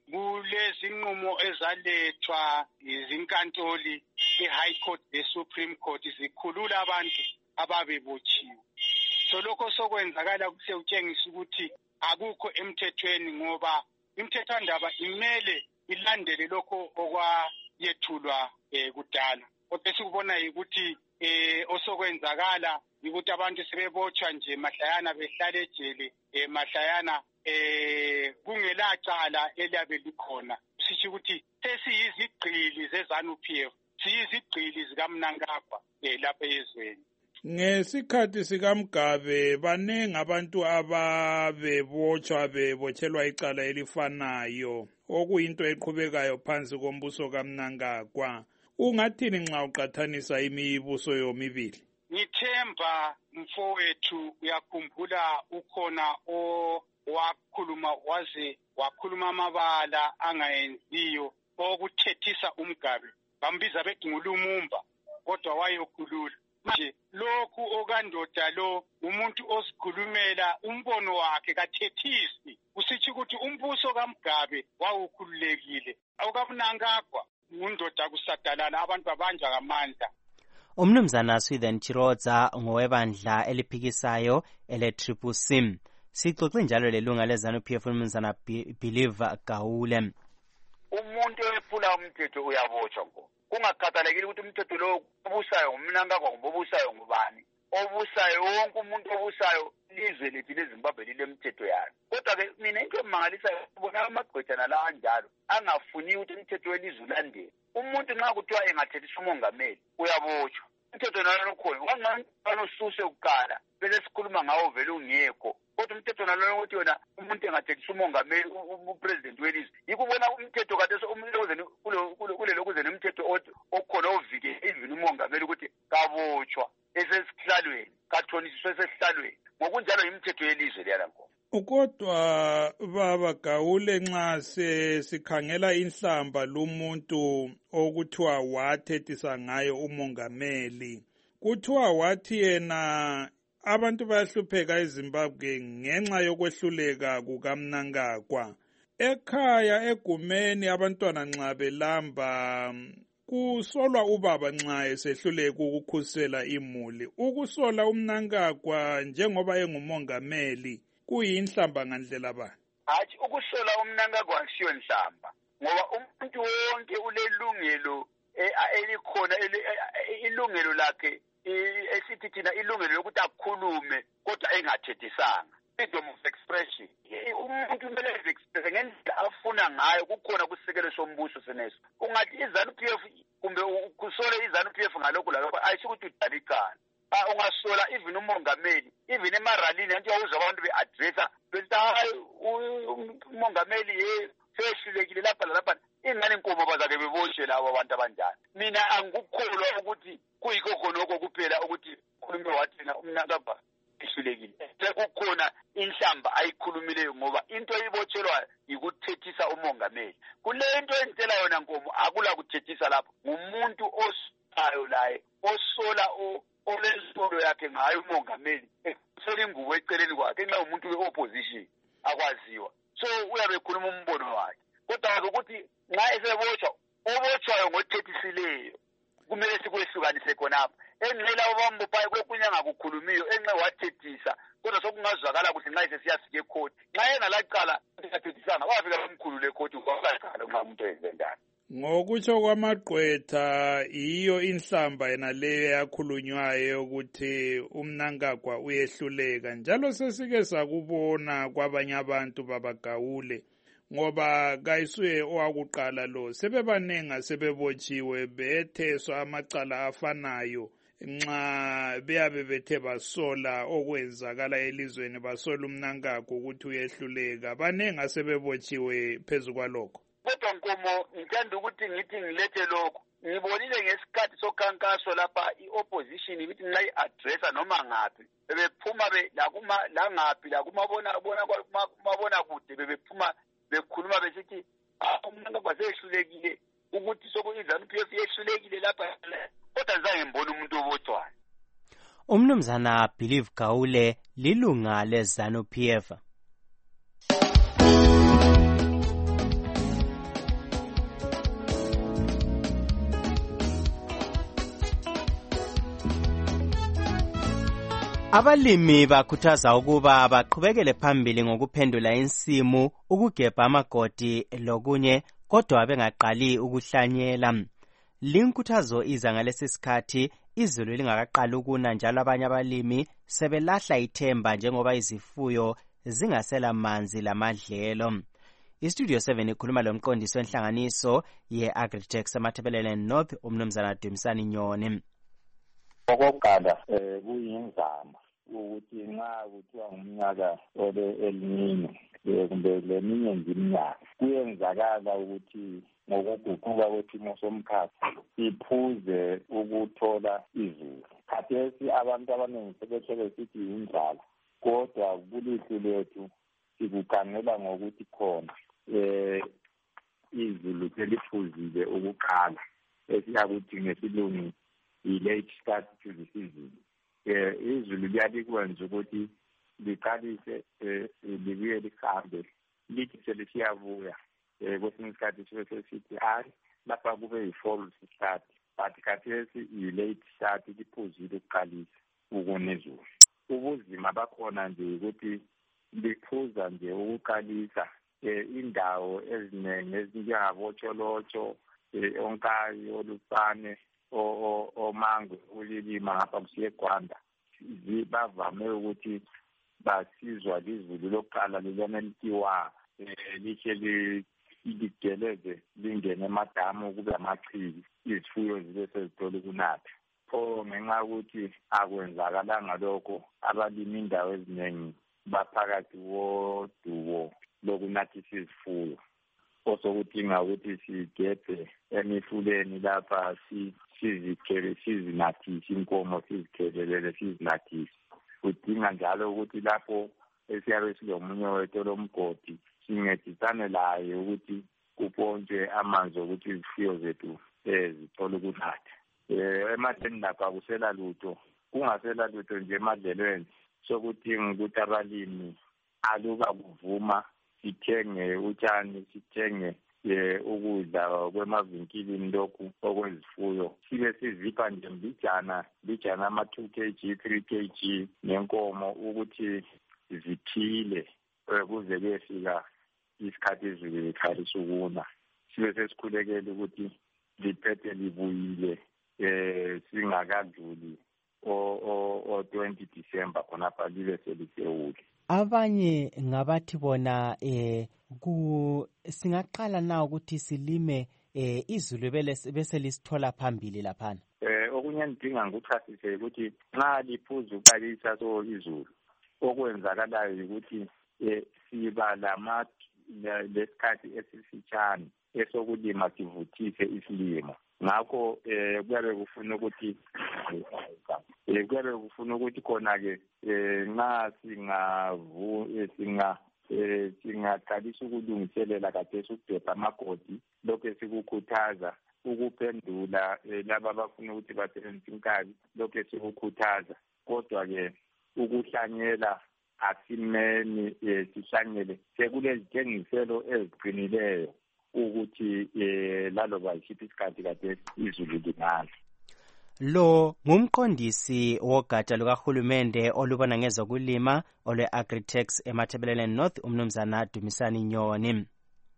kulezinqumo ezalethwa izinkantoli i-High Court le-Supreme Court zikhulula abantu ababebotshiwe. So lokho sokwenzakala kusewutshengisa ukuthi akukho emthethweni, ngoba imthethwandaba imele ilandele lokho okwayethulwa kudala. Kodwa esikubona yikuthi osokwenzakala yikuthi abantu sebebotshwa nje mahlayana behlala ejele mahlayana kungelacala eliyabe likhona. Sisho ukuthi sesiyizigqili zeZANU-PF, siyizigqili zikaMnangagwa lapha ezweni. Ngesikhathi sikaMugabe banengi abantu ababebotshwa bebotshelwa icala elifanayo, okuyinto eqhubekayo phansi kombuso kaMnangagwa. Ungathini nxa uqathanisa imibuso yomibili? Ngithemba mfowethu uyakhumbula ukhona wakhuluma amabala angayenziyo okuthethisa uMugabe, bambiza bethi nguLumumba, kodwa wayokhulula. Manje lokhu okandoda lo umuntu osikhulumela umbono wakhe kathethisi, kusitsho ukuthi umbuso kaMugabe wawukhululekile. AwukaMnangagwa undoda kusadalana, abantu babanjwa ngamandla. Umnumzana Swithen Chirodza ngowebandla eliphikisayo ele-CCC. Sixoxe njalo lelunga leZANU-PF umnumzana Believe Gawule. Umuntu owephula umthetho uyabotshwa ngo. Kungakhathalekile ukuthi umthetho lo obusayo nguMnangagwa kumbe obusayo ngubani. Obusayo wonke umuntu obusayo lizwe lethu leZimbabwe lilemthetho yayo. Kodwa-ke mina into emangalisayo ubona amagqwethana la anjalo angafuni ukuthi umthetho welizwe ulandele. Umuntu nxa kuthiwa engathethisa umongameli uyabotshwa. Umthetho nalo ukhona wangani ususe ukukala bese sikhuluma ngawo vele ungekho. Kodwa umthetho nalo ukuthi wena umuntu engathethisa umongameli upresident welizwe, yikubona umthetho kade kulelokuzeni umthetho okhona ovikele even umongameli ukuthi kabotshwa esesihlalweni, kathonisiswe esesihlalweni. Ngokunjalo imithetho yelizwe leyana nkomo. Kodwa baba Gawule, nxa sikhangela inhlamba lumuntu okuthiwa wathethisa ngayo umongameli, kuthiwa wathi yena abantu bayahlupheka eZimbabwe ngenxa yokwehluleka kukaMnangagwa. Ekhaya egumeni abantwana nxa belamba kusolwa ubaba nxa esehluleka ukukhusela imuli. Ukusola uMnangagwa njengoba engumongameli kuyinhlamba ngandlela bani? Hatshi, ukusola uMnangagwa akusiyo nhlamba, ngoba umuntu wonke ulelungelo elikhona ilungelo lakhe esithi thina ilungelo lokuthi akhulume kodwa engathethisanga. Freedom of expression. Umuntu kumele express ngendlela afuna ngayo. Kukhona kusekelo sombuso seneso. Ungathi iZANU-PF kumbe ukusole iZANU-PF ngalokho lalokho ayisho ukuthi udalikana. Ungasola even umongameli, even emaralini anti awuzwa abantu beaddressa bese hayi umongameli sehlulekile lapha ingane inkomo bazake beboshwe labo abantu abanjani. Mina angikukholwa ukuthi kuyikho khonoko kuphela ukuthi ukhulume wathina umnakaba ehlulekile. Sekukhona inhlamba ayikhulumileyo ngoba into eyibotshelwa yikuthethisa umongameli. Kule into entela yona nkomo akula kuthethisa lapho. Ngumuntu osayo laye osola olesitolo yakhe ngayo umongameli selinguwe eceleni kwakhe nxa umuntu we-opposition akwaziwa. So uyabe ekhuluma umbono wakhe. Kodwa ukuthi nxa esebotshwa obotshwayo ngothethisileyo kumele sikwehlukanise khonapha. Enqela obambophayo kwekunye angakukhulumiyo enxe wathethisa kodwa sokungazwakala ukuthi nxa sesiyafika ekhoti nxa engalaqala engathethisanga wafika bamkhulule ekhoti kwaqala nxa umuntu ezendana. Ngokutsho kwamagqwetha iyo inhlamba yena leyo yakhulunywayo ukuthi uMnangagwa uyehluleka njalo sesike sakubona kwabanye abantu babagawule ngoba kayisuye owakuqala lo sebebanenga sebebotshiwe betheswa amacala afanayo nxa beyabe bethe basola okwenzakala elizweni basola uMnangagwa ukuthi uyehluleka banenga sebebotshiwe phezu kwalokho. Kodwa nkomo ngithanda ukuthi ngithi ngilethe lokho ngibonile ngesikhathi sokhankaso lapha i-opposition ukuthi nxa i-addressa noma ngaphi bebephuma langaphi lakumabona kude bebephuma bekhuluma besithi uMnangagwa sehlulekile ukuthi iZANU-PF yehlulekile lapha kodwa zange ngibone umuntu obotshwayo. Umnumzana Believe Gawule lilunga leZANU-PF. Abalimi bakhuthaza ukuba baqhubekele phambili ngokuphendula insimu, ukugebha amagodi lokunye kodwa bengaqali ukuhlanyela. Linkuthazo iza ngalesi sikhathi izulu lingakaqali ukuna njalo abanye abalimi sebelahla ithemba njengoba izifuyo zingasela manzi lamadlelo. Istudio 7 ikhuluma lomqondisi wenhlanganiso ye-Agritech eMatabeleland North umnumzana Dumisani Nyoni. Okokuqala kuyinzama ukuthi nxa kuthiwa ngumnyaka ole elinye kumbe leminye ngiminyaka kuyenzakala ukuthi ngokuguquka kwesimo somkhathi iphuze ukuthola izulu. Khathesi abantu abaningi sebethele sithi yindlala kodwa kulihlu lethu sikukhangela ngokuthi khona izulu seliphuzile ukuqala esiyakuthi ngesilungu i-late start to the season. Izulu liyalikwenza ukuthi liqalise libuye lihambe lithi selisiyabuya kwesinye isikhathi sibe sesithi hayi lapha kube yi-fall start but khathesi i-late start liphuzile ukuqalisa ukunezulu. Ubuzima bakhona nje ukuthi liphuza nje ukuqalisa indawo eziningi ezinjengaboTsholotsho, Onkayi, Olufane, oMangwe, ulilima ngapha kusiye eGwanda bavame ukuthi basizwa lizulu lokuqala lelona litiwa lihle ligeleze lingene emadamu kube amachibi izifuyo zibe sezithola ukunatha. Pho ngenxa yokuthi akwenzakalanga lokho abalimi indawo eziningi baphakathi kodubo lokunathisa izifuyo osokudinga ukuthi sigebhe emifuleni lapha sizinathise inkomo sizikhelelele sizinathise. Kudinga njalo ukuthi lapho esiyabe silomunye wethu lomgodi sincedisane laye ukuthi kupontshwe amanzi okuthi izifuyo zethu zithole ukunatha. Emadleni lapha kusela lutho kungasela lutho nje emadlelweni sokudinga ukuthi abalimi aluba kuvuma sithenge utshani sithenge ukudla kwemavinkilini lokhu okwezifuyo sibe sizipha nje mbijana ama-2 kg 3 kg nenkomo ukuthi ziphile kuze kuyefika isikhathi izulu likhalisa ukuna sibe sesikhulekela ukuthi liphethe libuyile singakadluli o 20 December khonapha libe selisewule. Abanye ngabathi bona singaqala na ukuthi silime izulu bese lisithola phambili laphana. Okunye ngidinga ngokuchasise ukuthi nxa liphuza ukubalisa so izulu okwenzakalayo ukuthi siba lesikhathi esifitshane esokulima sivuthise isilimo. Ngakho kuyabe kufuna ukuthi khona-ke nxa singaqalisa ukulungiselela kathesi ukudepha amakoti lokhu esikukhuthaza ukuphendula laba abafuna ukuthi basebenzise inkabi lokhu esikukhuthaza. Kodwa-ke ukuhlanyela asimeni sihlanyele sekulezitshengiselo eziqinileyo ukuthi laloba yisiphi isikhathi kade izulu lingana. Lo ngumqondisi wogatsha lukahulumende olubona ngezokulima olwe-Agritex eMatabeleland North, umnumzana Dumisani Nyoni.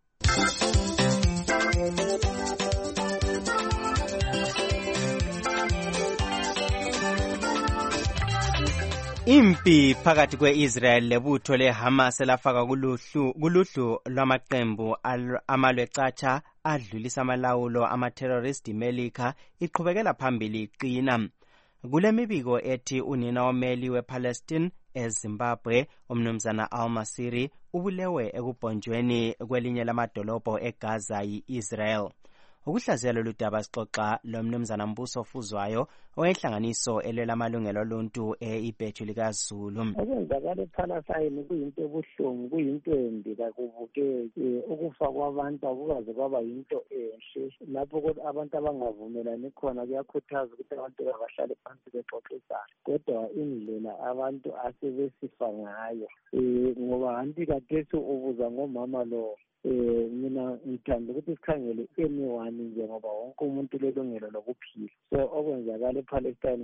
Impi phakathi kwe-Israel lebutho le-Hamas elafaka kuluhlu lwamaqembu amalwecatsha adlulisa amalawulo ama-terrorist iMelika iqhubekela phambili iqina. Kule mibiko ethi unina womeli we-Palestine eZimbabwe umnumzana Al-Masiri ubulewe ekubhonjweni kwelinye lamadolobho eGaza yi-Israel. Ukuhlaziya lolu daba sixoxa lomnumzana Mbuso Fuzwayo owenhlanganiso elwela amalungelo oluntu ibhethu likaZulu. Okwenzakala ePalestine kuyinto ebuhlungu, kuyinto embi kakubukeki. Ukufa kwabantu akukaze kwaba yinto enhle. Lapho abantu abangavumelani khona kuyakhuthaza ukuthi abantu bahlale phansi bexoxisane. Kodwa indlela abantu asebesifa ngayo ngoba anti kathesi ubuza ngomama lo mina ngithanda ukuthi sikhangele anyone njengoba wonke umuntu lelungelo lokuphila. So okwenzakala ePalestine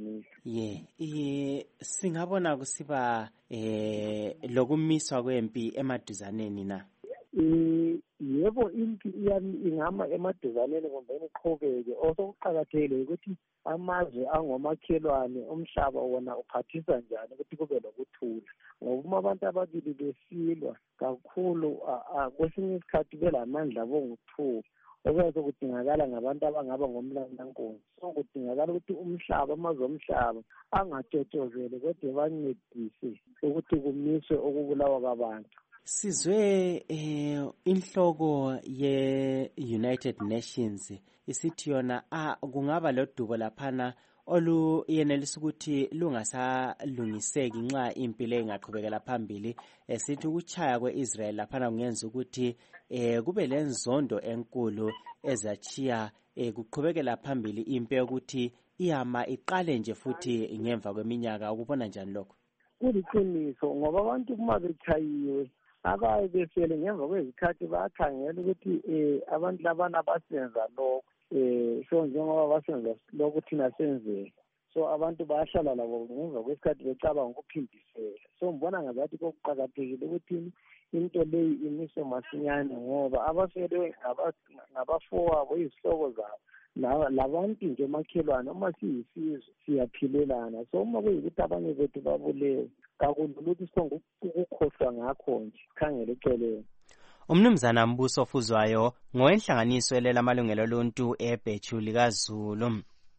kuyadanisa. Singabona kusiba lokumiswa kwempi emaduzaneni na? Yebo, impi ingama emaduzaneni kumbe iqhubeke. Osokuqakathekile ukuthi amazwe angomakhelwane umhlaba wona uphathisa njani ukuthi kube lokuthula. Ngoba uma abantu ababili besilwa kakhulu kwesinye isikhathi belamandla bonguthula okwazi kudingakala ngabantu abangaba ngomlandankonzo. So kudingakala ukuthi umhlaba amazwe omhlaba angatshotshozele kodwa bancedise ukuthi kumiswe ukubulawa kwabantu. Sizwe inhloko ye-United Nations isithi yona kungaba lodubo laphana oluyenelisa ukuthi lungasalungiseki nxa impilo ingaqhubekela phambili. Sithi ukuchaya kwe-Israel laphana kungenza ukuthi kube lenzondo enkulu ezachiya kuqhubekela phambili impi yokuthi iyama iqale nje futhi ngemva kweminyaka. Ukubona njani lokho? Kuliqiniso ngoba abantu uma bechayiwe abaye befele ngemva kwezikhathi bayakhangela ukuthi abantu labana basenza lokho so njengoba basenza lokho thina senzele. So abantu bayahlala labo ngemva kwesikhathi becabanga ukuphindisela. So mbona ngazathi kokuqakathekile ukuthi into leyi imiswe masinyane ngoba abafele ngabafowabo izihloko zabo labantu nje makhelwane uma siyisizwe siyaphilelana. So uma kuyikuthi abanye bethu babulewe kakulula ukuthi ukukhohlwa ngakho nje khangela eceleni. Umnumzana Mbuso Fuzwayo ngowenhlanganiso elela amalungelo oluntu ebhethu likaZulu.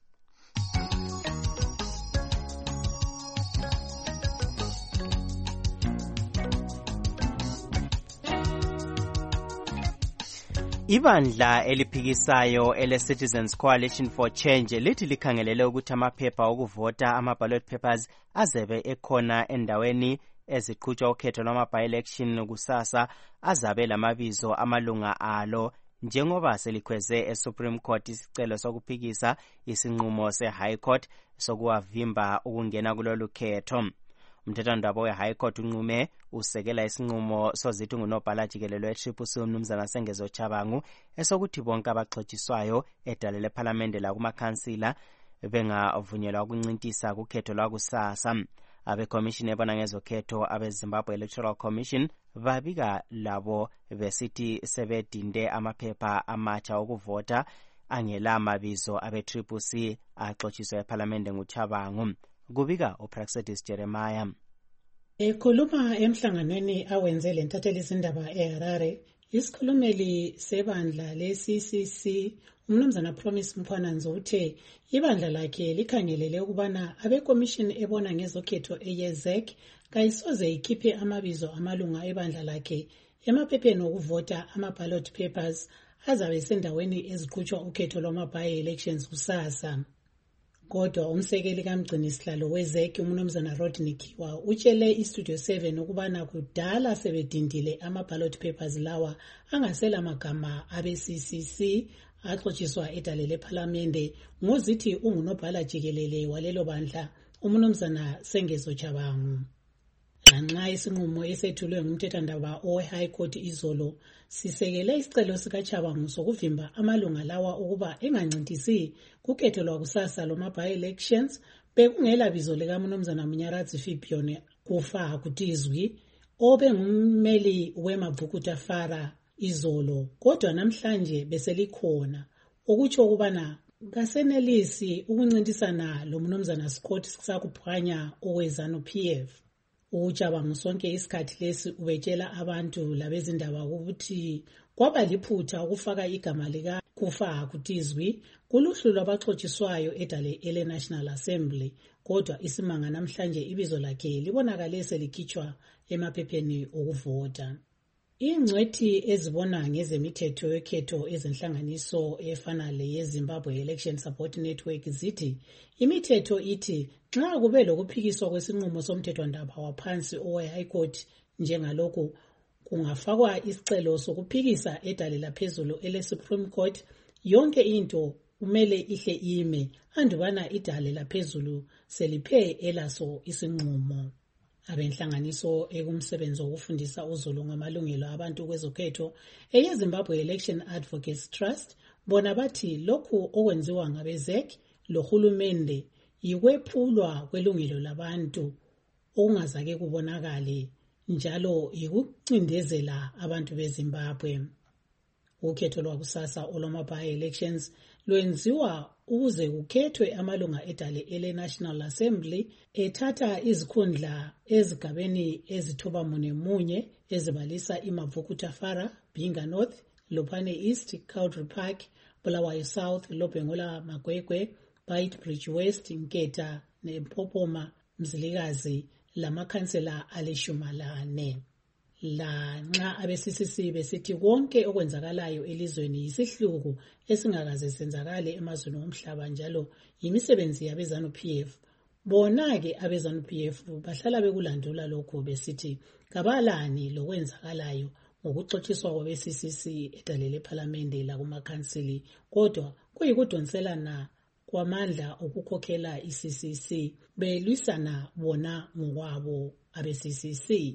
Ibandla eliphikisayo ele-Citizens Coalition for Change lithi likhangelele ukuthi amaphepha okuvota ama-ballot papers azebe ekhona endaweni eziqhutshwa ukhetho lwama-by-election kusasa azabe lamabizo amalunga alo njengoba selikhweze eSupreme Court isicelo sokuphikisa isinqumo se-High Court sokuwavimba ukungena kulolu khetho. Umthethwandaba we-High Court unqume usekela isinqumo sozithi ngunobhala jikelelo we-CCC umnumzana Sengezo Chabangu esokuthi bonke abaxotshiswayo edale lephalamende lakumakhansila bengavunyelwa ukuncintisa kukhetho lwakusasa. Abekomishini ebona ngezokhetho abeZimbabwe Electoral Commission babika labo besithi sebedinde amaphepha amatsha okuvota angela mabizo abe-Triple C axotshiswa ephalamende nguThabangu. Kubika uPraxedis Jeremiah. Ekhuluma emhlanganweni awenze lentatheli izindaba eHarare, isikhulumeli sebandla le-CCC umnumzana Promise Mkhwananzi uthe ibandla lakhe likhangelele ukubana abekomishini ebona ngezokhetho eYezek kayisoze ikhiphe amabizo amalunga ebandla lakhe emaphepheni okuvota ama-ballot papers azabe sendaweni eziqhutshwa ukhetho lwama-by-elections kusasa. Kodwa umsekeli kamgcini sihlalo weZek umnumzana Rodney Kiwa utshele iStudio 7 ukubana kudala sebedindile ama-ballot papers lawa angasela magama abe-CCC axotshiswa edale lephalamende ngozithi ungunobhala jikelele walelo bandla umnumzana Sengezo Chabangu. Lanxa isinqumo esethulwe ngumthethwandaba owe-High Court izolo sisekele isicelo sikaChabangu sokuvimba amalunga lawa ukuba engancintisi kukhetho lwakusasa lwama-by-elections bekungela bizo likaMnumzana Munyaradzi Fipione kufa kutizwi obengummeli weMavukuta Fara izolo, kodwa namhlanje beselikhona okutsho ukubana kasenelisi ukuncintisana loMnumzana Scott Sakuphanya oweZANU-PF. Uchabangu sonke isikhathi lesi ubetshela abantu labezindaba ukuthi kwaba liphutha ukufaka igama lika kufa kutizwi kuluhlu lwabaxotshiswayo edale ele-National Assembly, kodwa isimanga namhlanje ibizo lakhe libonakale selikhitshwa emaphepheni okuvota. Ingcwethi ezibona ngezemithetho yokhetho ezenhlanganiso efana leyeZimbabwe Election Support Network zithi imithetho ithi nxa kube lokuphikiswa kwesinqumo somthethwandaba waphansi owe-High Court njengalokhu kungafakwa isicelo sokuphikisa edale laphezulu ele-Supreme Court, yonke into kumele ihle ime andubana idale laphezulu seliphe elaso isinqumo. Abenhlanganiso ekumsebenzi wokufundisa uzulu ngamalungelo abantu kwezokhetho eyeZimbabwe Election Advocates Trust bona bathi lokhu okwenziwa ngabeZek lohulumende yikwephulwa kwelungelo labantu okungazake kubonakale njalo yikucindezela abantu beZimbabwe. Ukhetho lwakusasa olwama-by-elections lwenziwa ukuze kukhethwe amalunga edale ele-National Assembly ethatha izikhundla ezigabeni ezithobamunye ezibalisa iMavukuta Fara, Binga North, Lopane East, Cowdry Park, Bulawayo South, Lobhengola Magwegwe, Beitbridge West, Nketa neMpopoma Mzilikazi lamakhansela alishumalane. Lanxa abe-CCC besithi konke okwenzakalayo elizweni yisihluku esingakaze senzakale emazweni omhlaba njalo yimisebenzi yabeZANU-PF. Bona-ke abeZANU-PF bahlala bekulandula lokho besithi kabalani lokwenzakalayo ngokuxotshiswa kwabe-CCC edale lephalamende lakumakhansili, kodwa kuyikudonselana kwamandla okukhokhela i-CCC belwisana bona ngokwabo abe-CCC.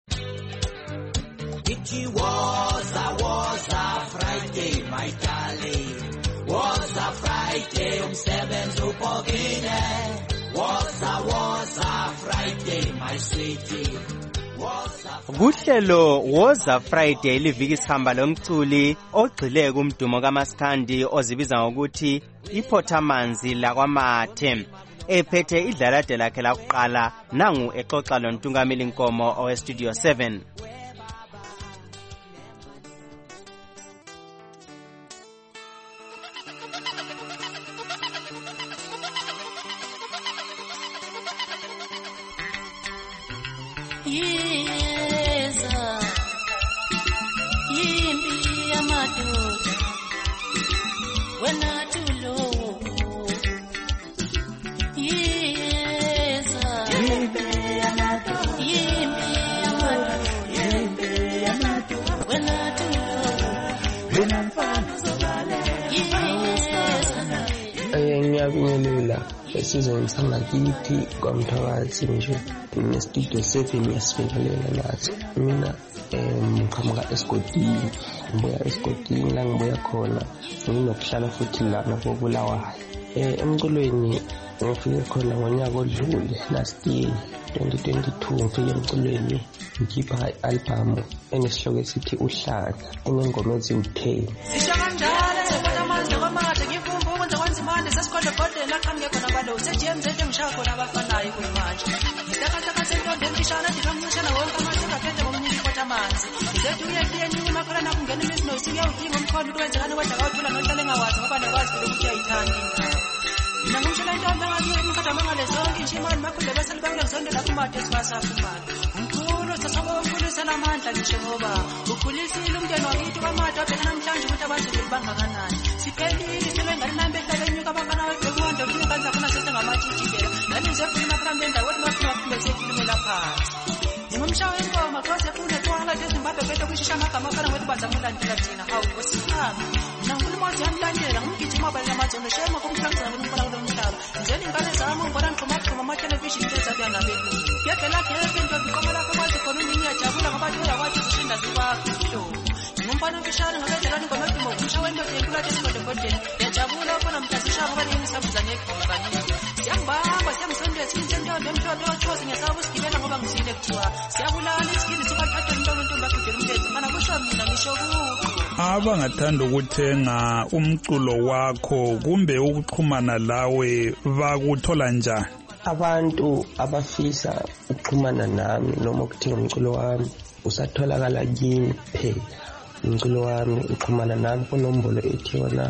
It was a Friday, my darling. Was a Friday, umsebenzi upokile. Was a Friday, my sweetie. Kuhlelo Woza Friday liviki sihamba lomculi ogxile kumdumo kaMaskandi ozibiza ngokuthi iPhothamanzi lakwaMathe. Ephethe idlalade lakhe lakuqala nangu exoxa loNtungameli Nkomo oweStudio 7. Yeza yimbi yamadoda wena tulo yeza yimbi yamadoda wena tulo wena mfana zobale ngiyabingelela esizweni sangakithi kwamthakazi nje neStudio 7 yasibingelela nathi. Mina mqhamuka eSigodini, ngibuya eSigodini la ngibuya khona, nginokuhlala futhi lana koBulawayo. Emculweni ngifike khona ngonyaka odlule last year 2022 ngifike emculweni ngikhipha i-album enesihloko esithi Uhlanga enengoma eziwu-10. sisha kanjalo sephothamanzi kwamanje la qhamke khona balo sejames engishaya khona abafanayo kumanje ngitakataka sentombi engishana ndikamncishana wonke amatheka phethe ngomnika ikota amanzi ngizethu uyekuyeni makhona nakungena imizinosi kuyawudinga umkhondo ukuthi wenzekani kodwa kawuthula nohlale ngawazi ngoba nekwazi phela ukuthi uyayithanda indawo mina ngumshela intombi engakiyo mangale zonke inshimani makhule beselibekele ngizondela kumade esibasafumana umkhulu sasabomkhulu selamandla ngisho ngoba ukhulisile umntwana wakithi kwamade wabheka namhlanje ukuthi abazukulu bangakanani siphelile sebengane nambe ehlale enyuka abafana webhekuwonde kuyikanza khona sesengamatshitshikela nani zekhuluma phambi endawo ukuthi bafuna baphinde sekhulumela phansi ngimumshawo inkomo xose fune kwala ezimbabwe bethe kwishisha amagama afana ngokuthi bazamulandela thina hawu nkosiyami mina nkulumothi yamlandela ngumgijima balela amazondo shema kumhlangana kunomfana kulo mhlaba njeni ingane zami ngibona ngixhumaxhuma amathelevishini into ezabuya nabelungu yegelagele into bikoma lapho kwazi khona umini uyajabula ngoba uyakwazi uzishinda zikwakho ihlobo ngumfana omfishane ngabenzelani ngomadumo kumsha wendoda enkulathi esigodobhodeni yajabula khona mhlazishaka abaningi isabuzane ebhokanye siyambamba siyamsondeza insentombi emhlophe othozi ngesabo sigibela ngoba ngizile kuthiwa siyabulala isikini sibathathe umntwana ontombi agudela umthetho mana kusho mina ngisho kuko abangathanda ukuthenga umculo wakho kumbe ukuxhumana lawe bakuthola njani? Abantu abafisa ukuxhumana nami noma ukuthenga umculo wami usatholakala kimi kuphela. Umculo wami uxhumana nami kunombolo ethi yona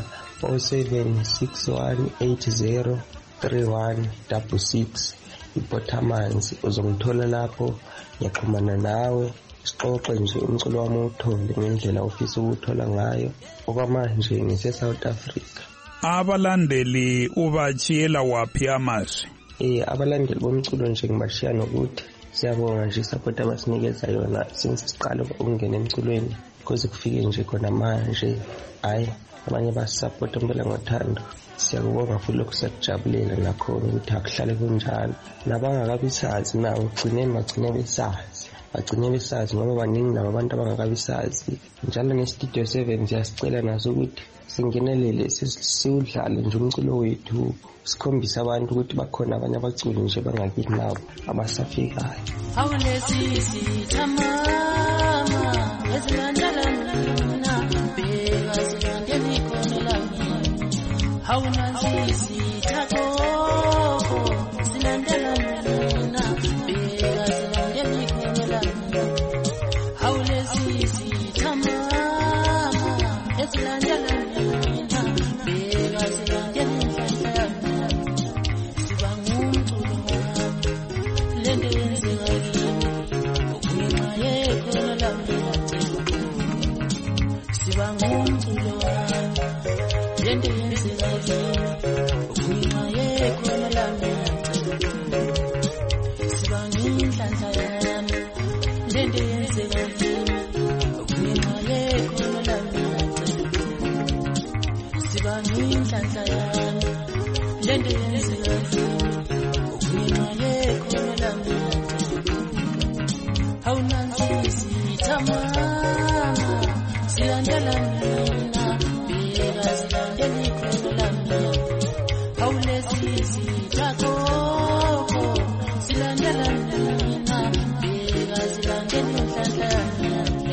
0761803166 iBothamanzi. Uzongithola lapho ngiyaxhumana nawe sixoxe nje umculo wami uthole ngendlela ofisa ukuthola ngayo. Okwamanje ngise-South Africa. Abalandeli ubachiyela waphi amazwi? Abalandeli bomculo nje ngibashiya nokuthi siyabonga nje support abasinikeza yona since siqala ukungena emculweni kuze kufike nje khona manje. Hayi abanye basisupport impela ngothando. Siyakubonga futhi lokhu siyakujabulela nakhona ukuthi akuhlale kunjalo. Nabangakabisazi nawo ugcineni bagcine besazi. Bagcine besazi ngoba baningi nabo abantu abangakabisazi. Njalo ngeStudio 7 siyasicela naso ukuthi singenelele siwudlale nje umculo wethu sikhombisa abantu ukuthi bakhona abanye abaculi nje bangakithi nabo abasafikayo. Awulesisi tamama ezilandela mina bheka zilandela ikhono lami awunanzisi takoko zilandela mina bheka zilandela ikhono lami awulesisi tamama ezilandela mina bheka zilandela inhlanhla yami sibangumculo wami lento yenzeka kimi ukuma yekhono lami sibangumculo wami lento yenzeka kimi ukuma yekhono lami sibangumhlanhla yami lento yenzeka kimi ukuma yekhono lami sibangumhlanhla yami lento yenzeka kimi ukuma yekhono lami awunanzisi tamama zilandela mina bheka zilandela ikhono lami awulesisi takoko zilandela mina bheka zilandela inhlanhla yami.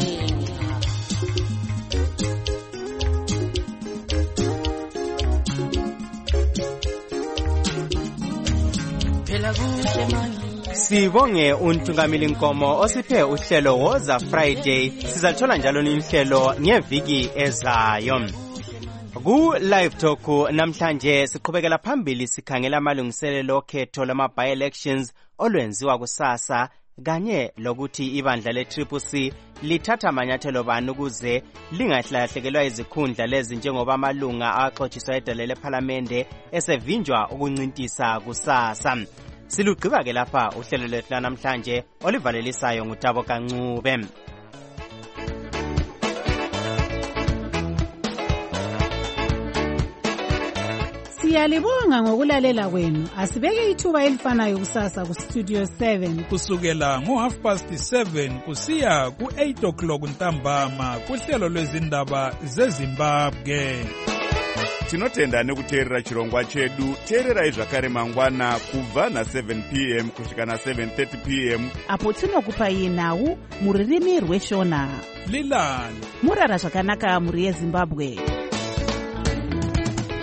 Sibonge uNtungamili Nkomo osiphe uhlelo Woza Friday. Sizathola njalo inhlelo ngeviki ezayo. Ku live talk namhlanje siqhubekela phambili sikhangela amalungiselelo okhetho lama by-elections olwenziwa kusasa kanye lokuthi ibandla le-CCC lithatha amanyathelo bani ukuze lingahlahlekelwa izikhundla lezi njengoba amalunga axotshiswa edale lePhalamende esevinjwa ukuncintisa kusasa. Silugqiba ke lapha uhlelo lwethu namhlanje olivalelisayo nguTabo Kancube. Siyalibonga ngokulalela kwenu. Asibeke ithuba elifanayo kusasa ku Studio 7 kusukela ngo7:30 kusiya ku8:00 ntambama kuhlelo lwezindaba zeZimbabwe. Tinotenda nekuteerera chirongwa chedu. Teererai zvakare mangwana kubva na7 p.m. kusvika na7:30 p.m. apo tinokupai nhau muririmi rweshona. Lilani murara zvakanaka muri yeZimbabwe.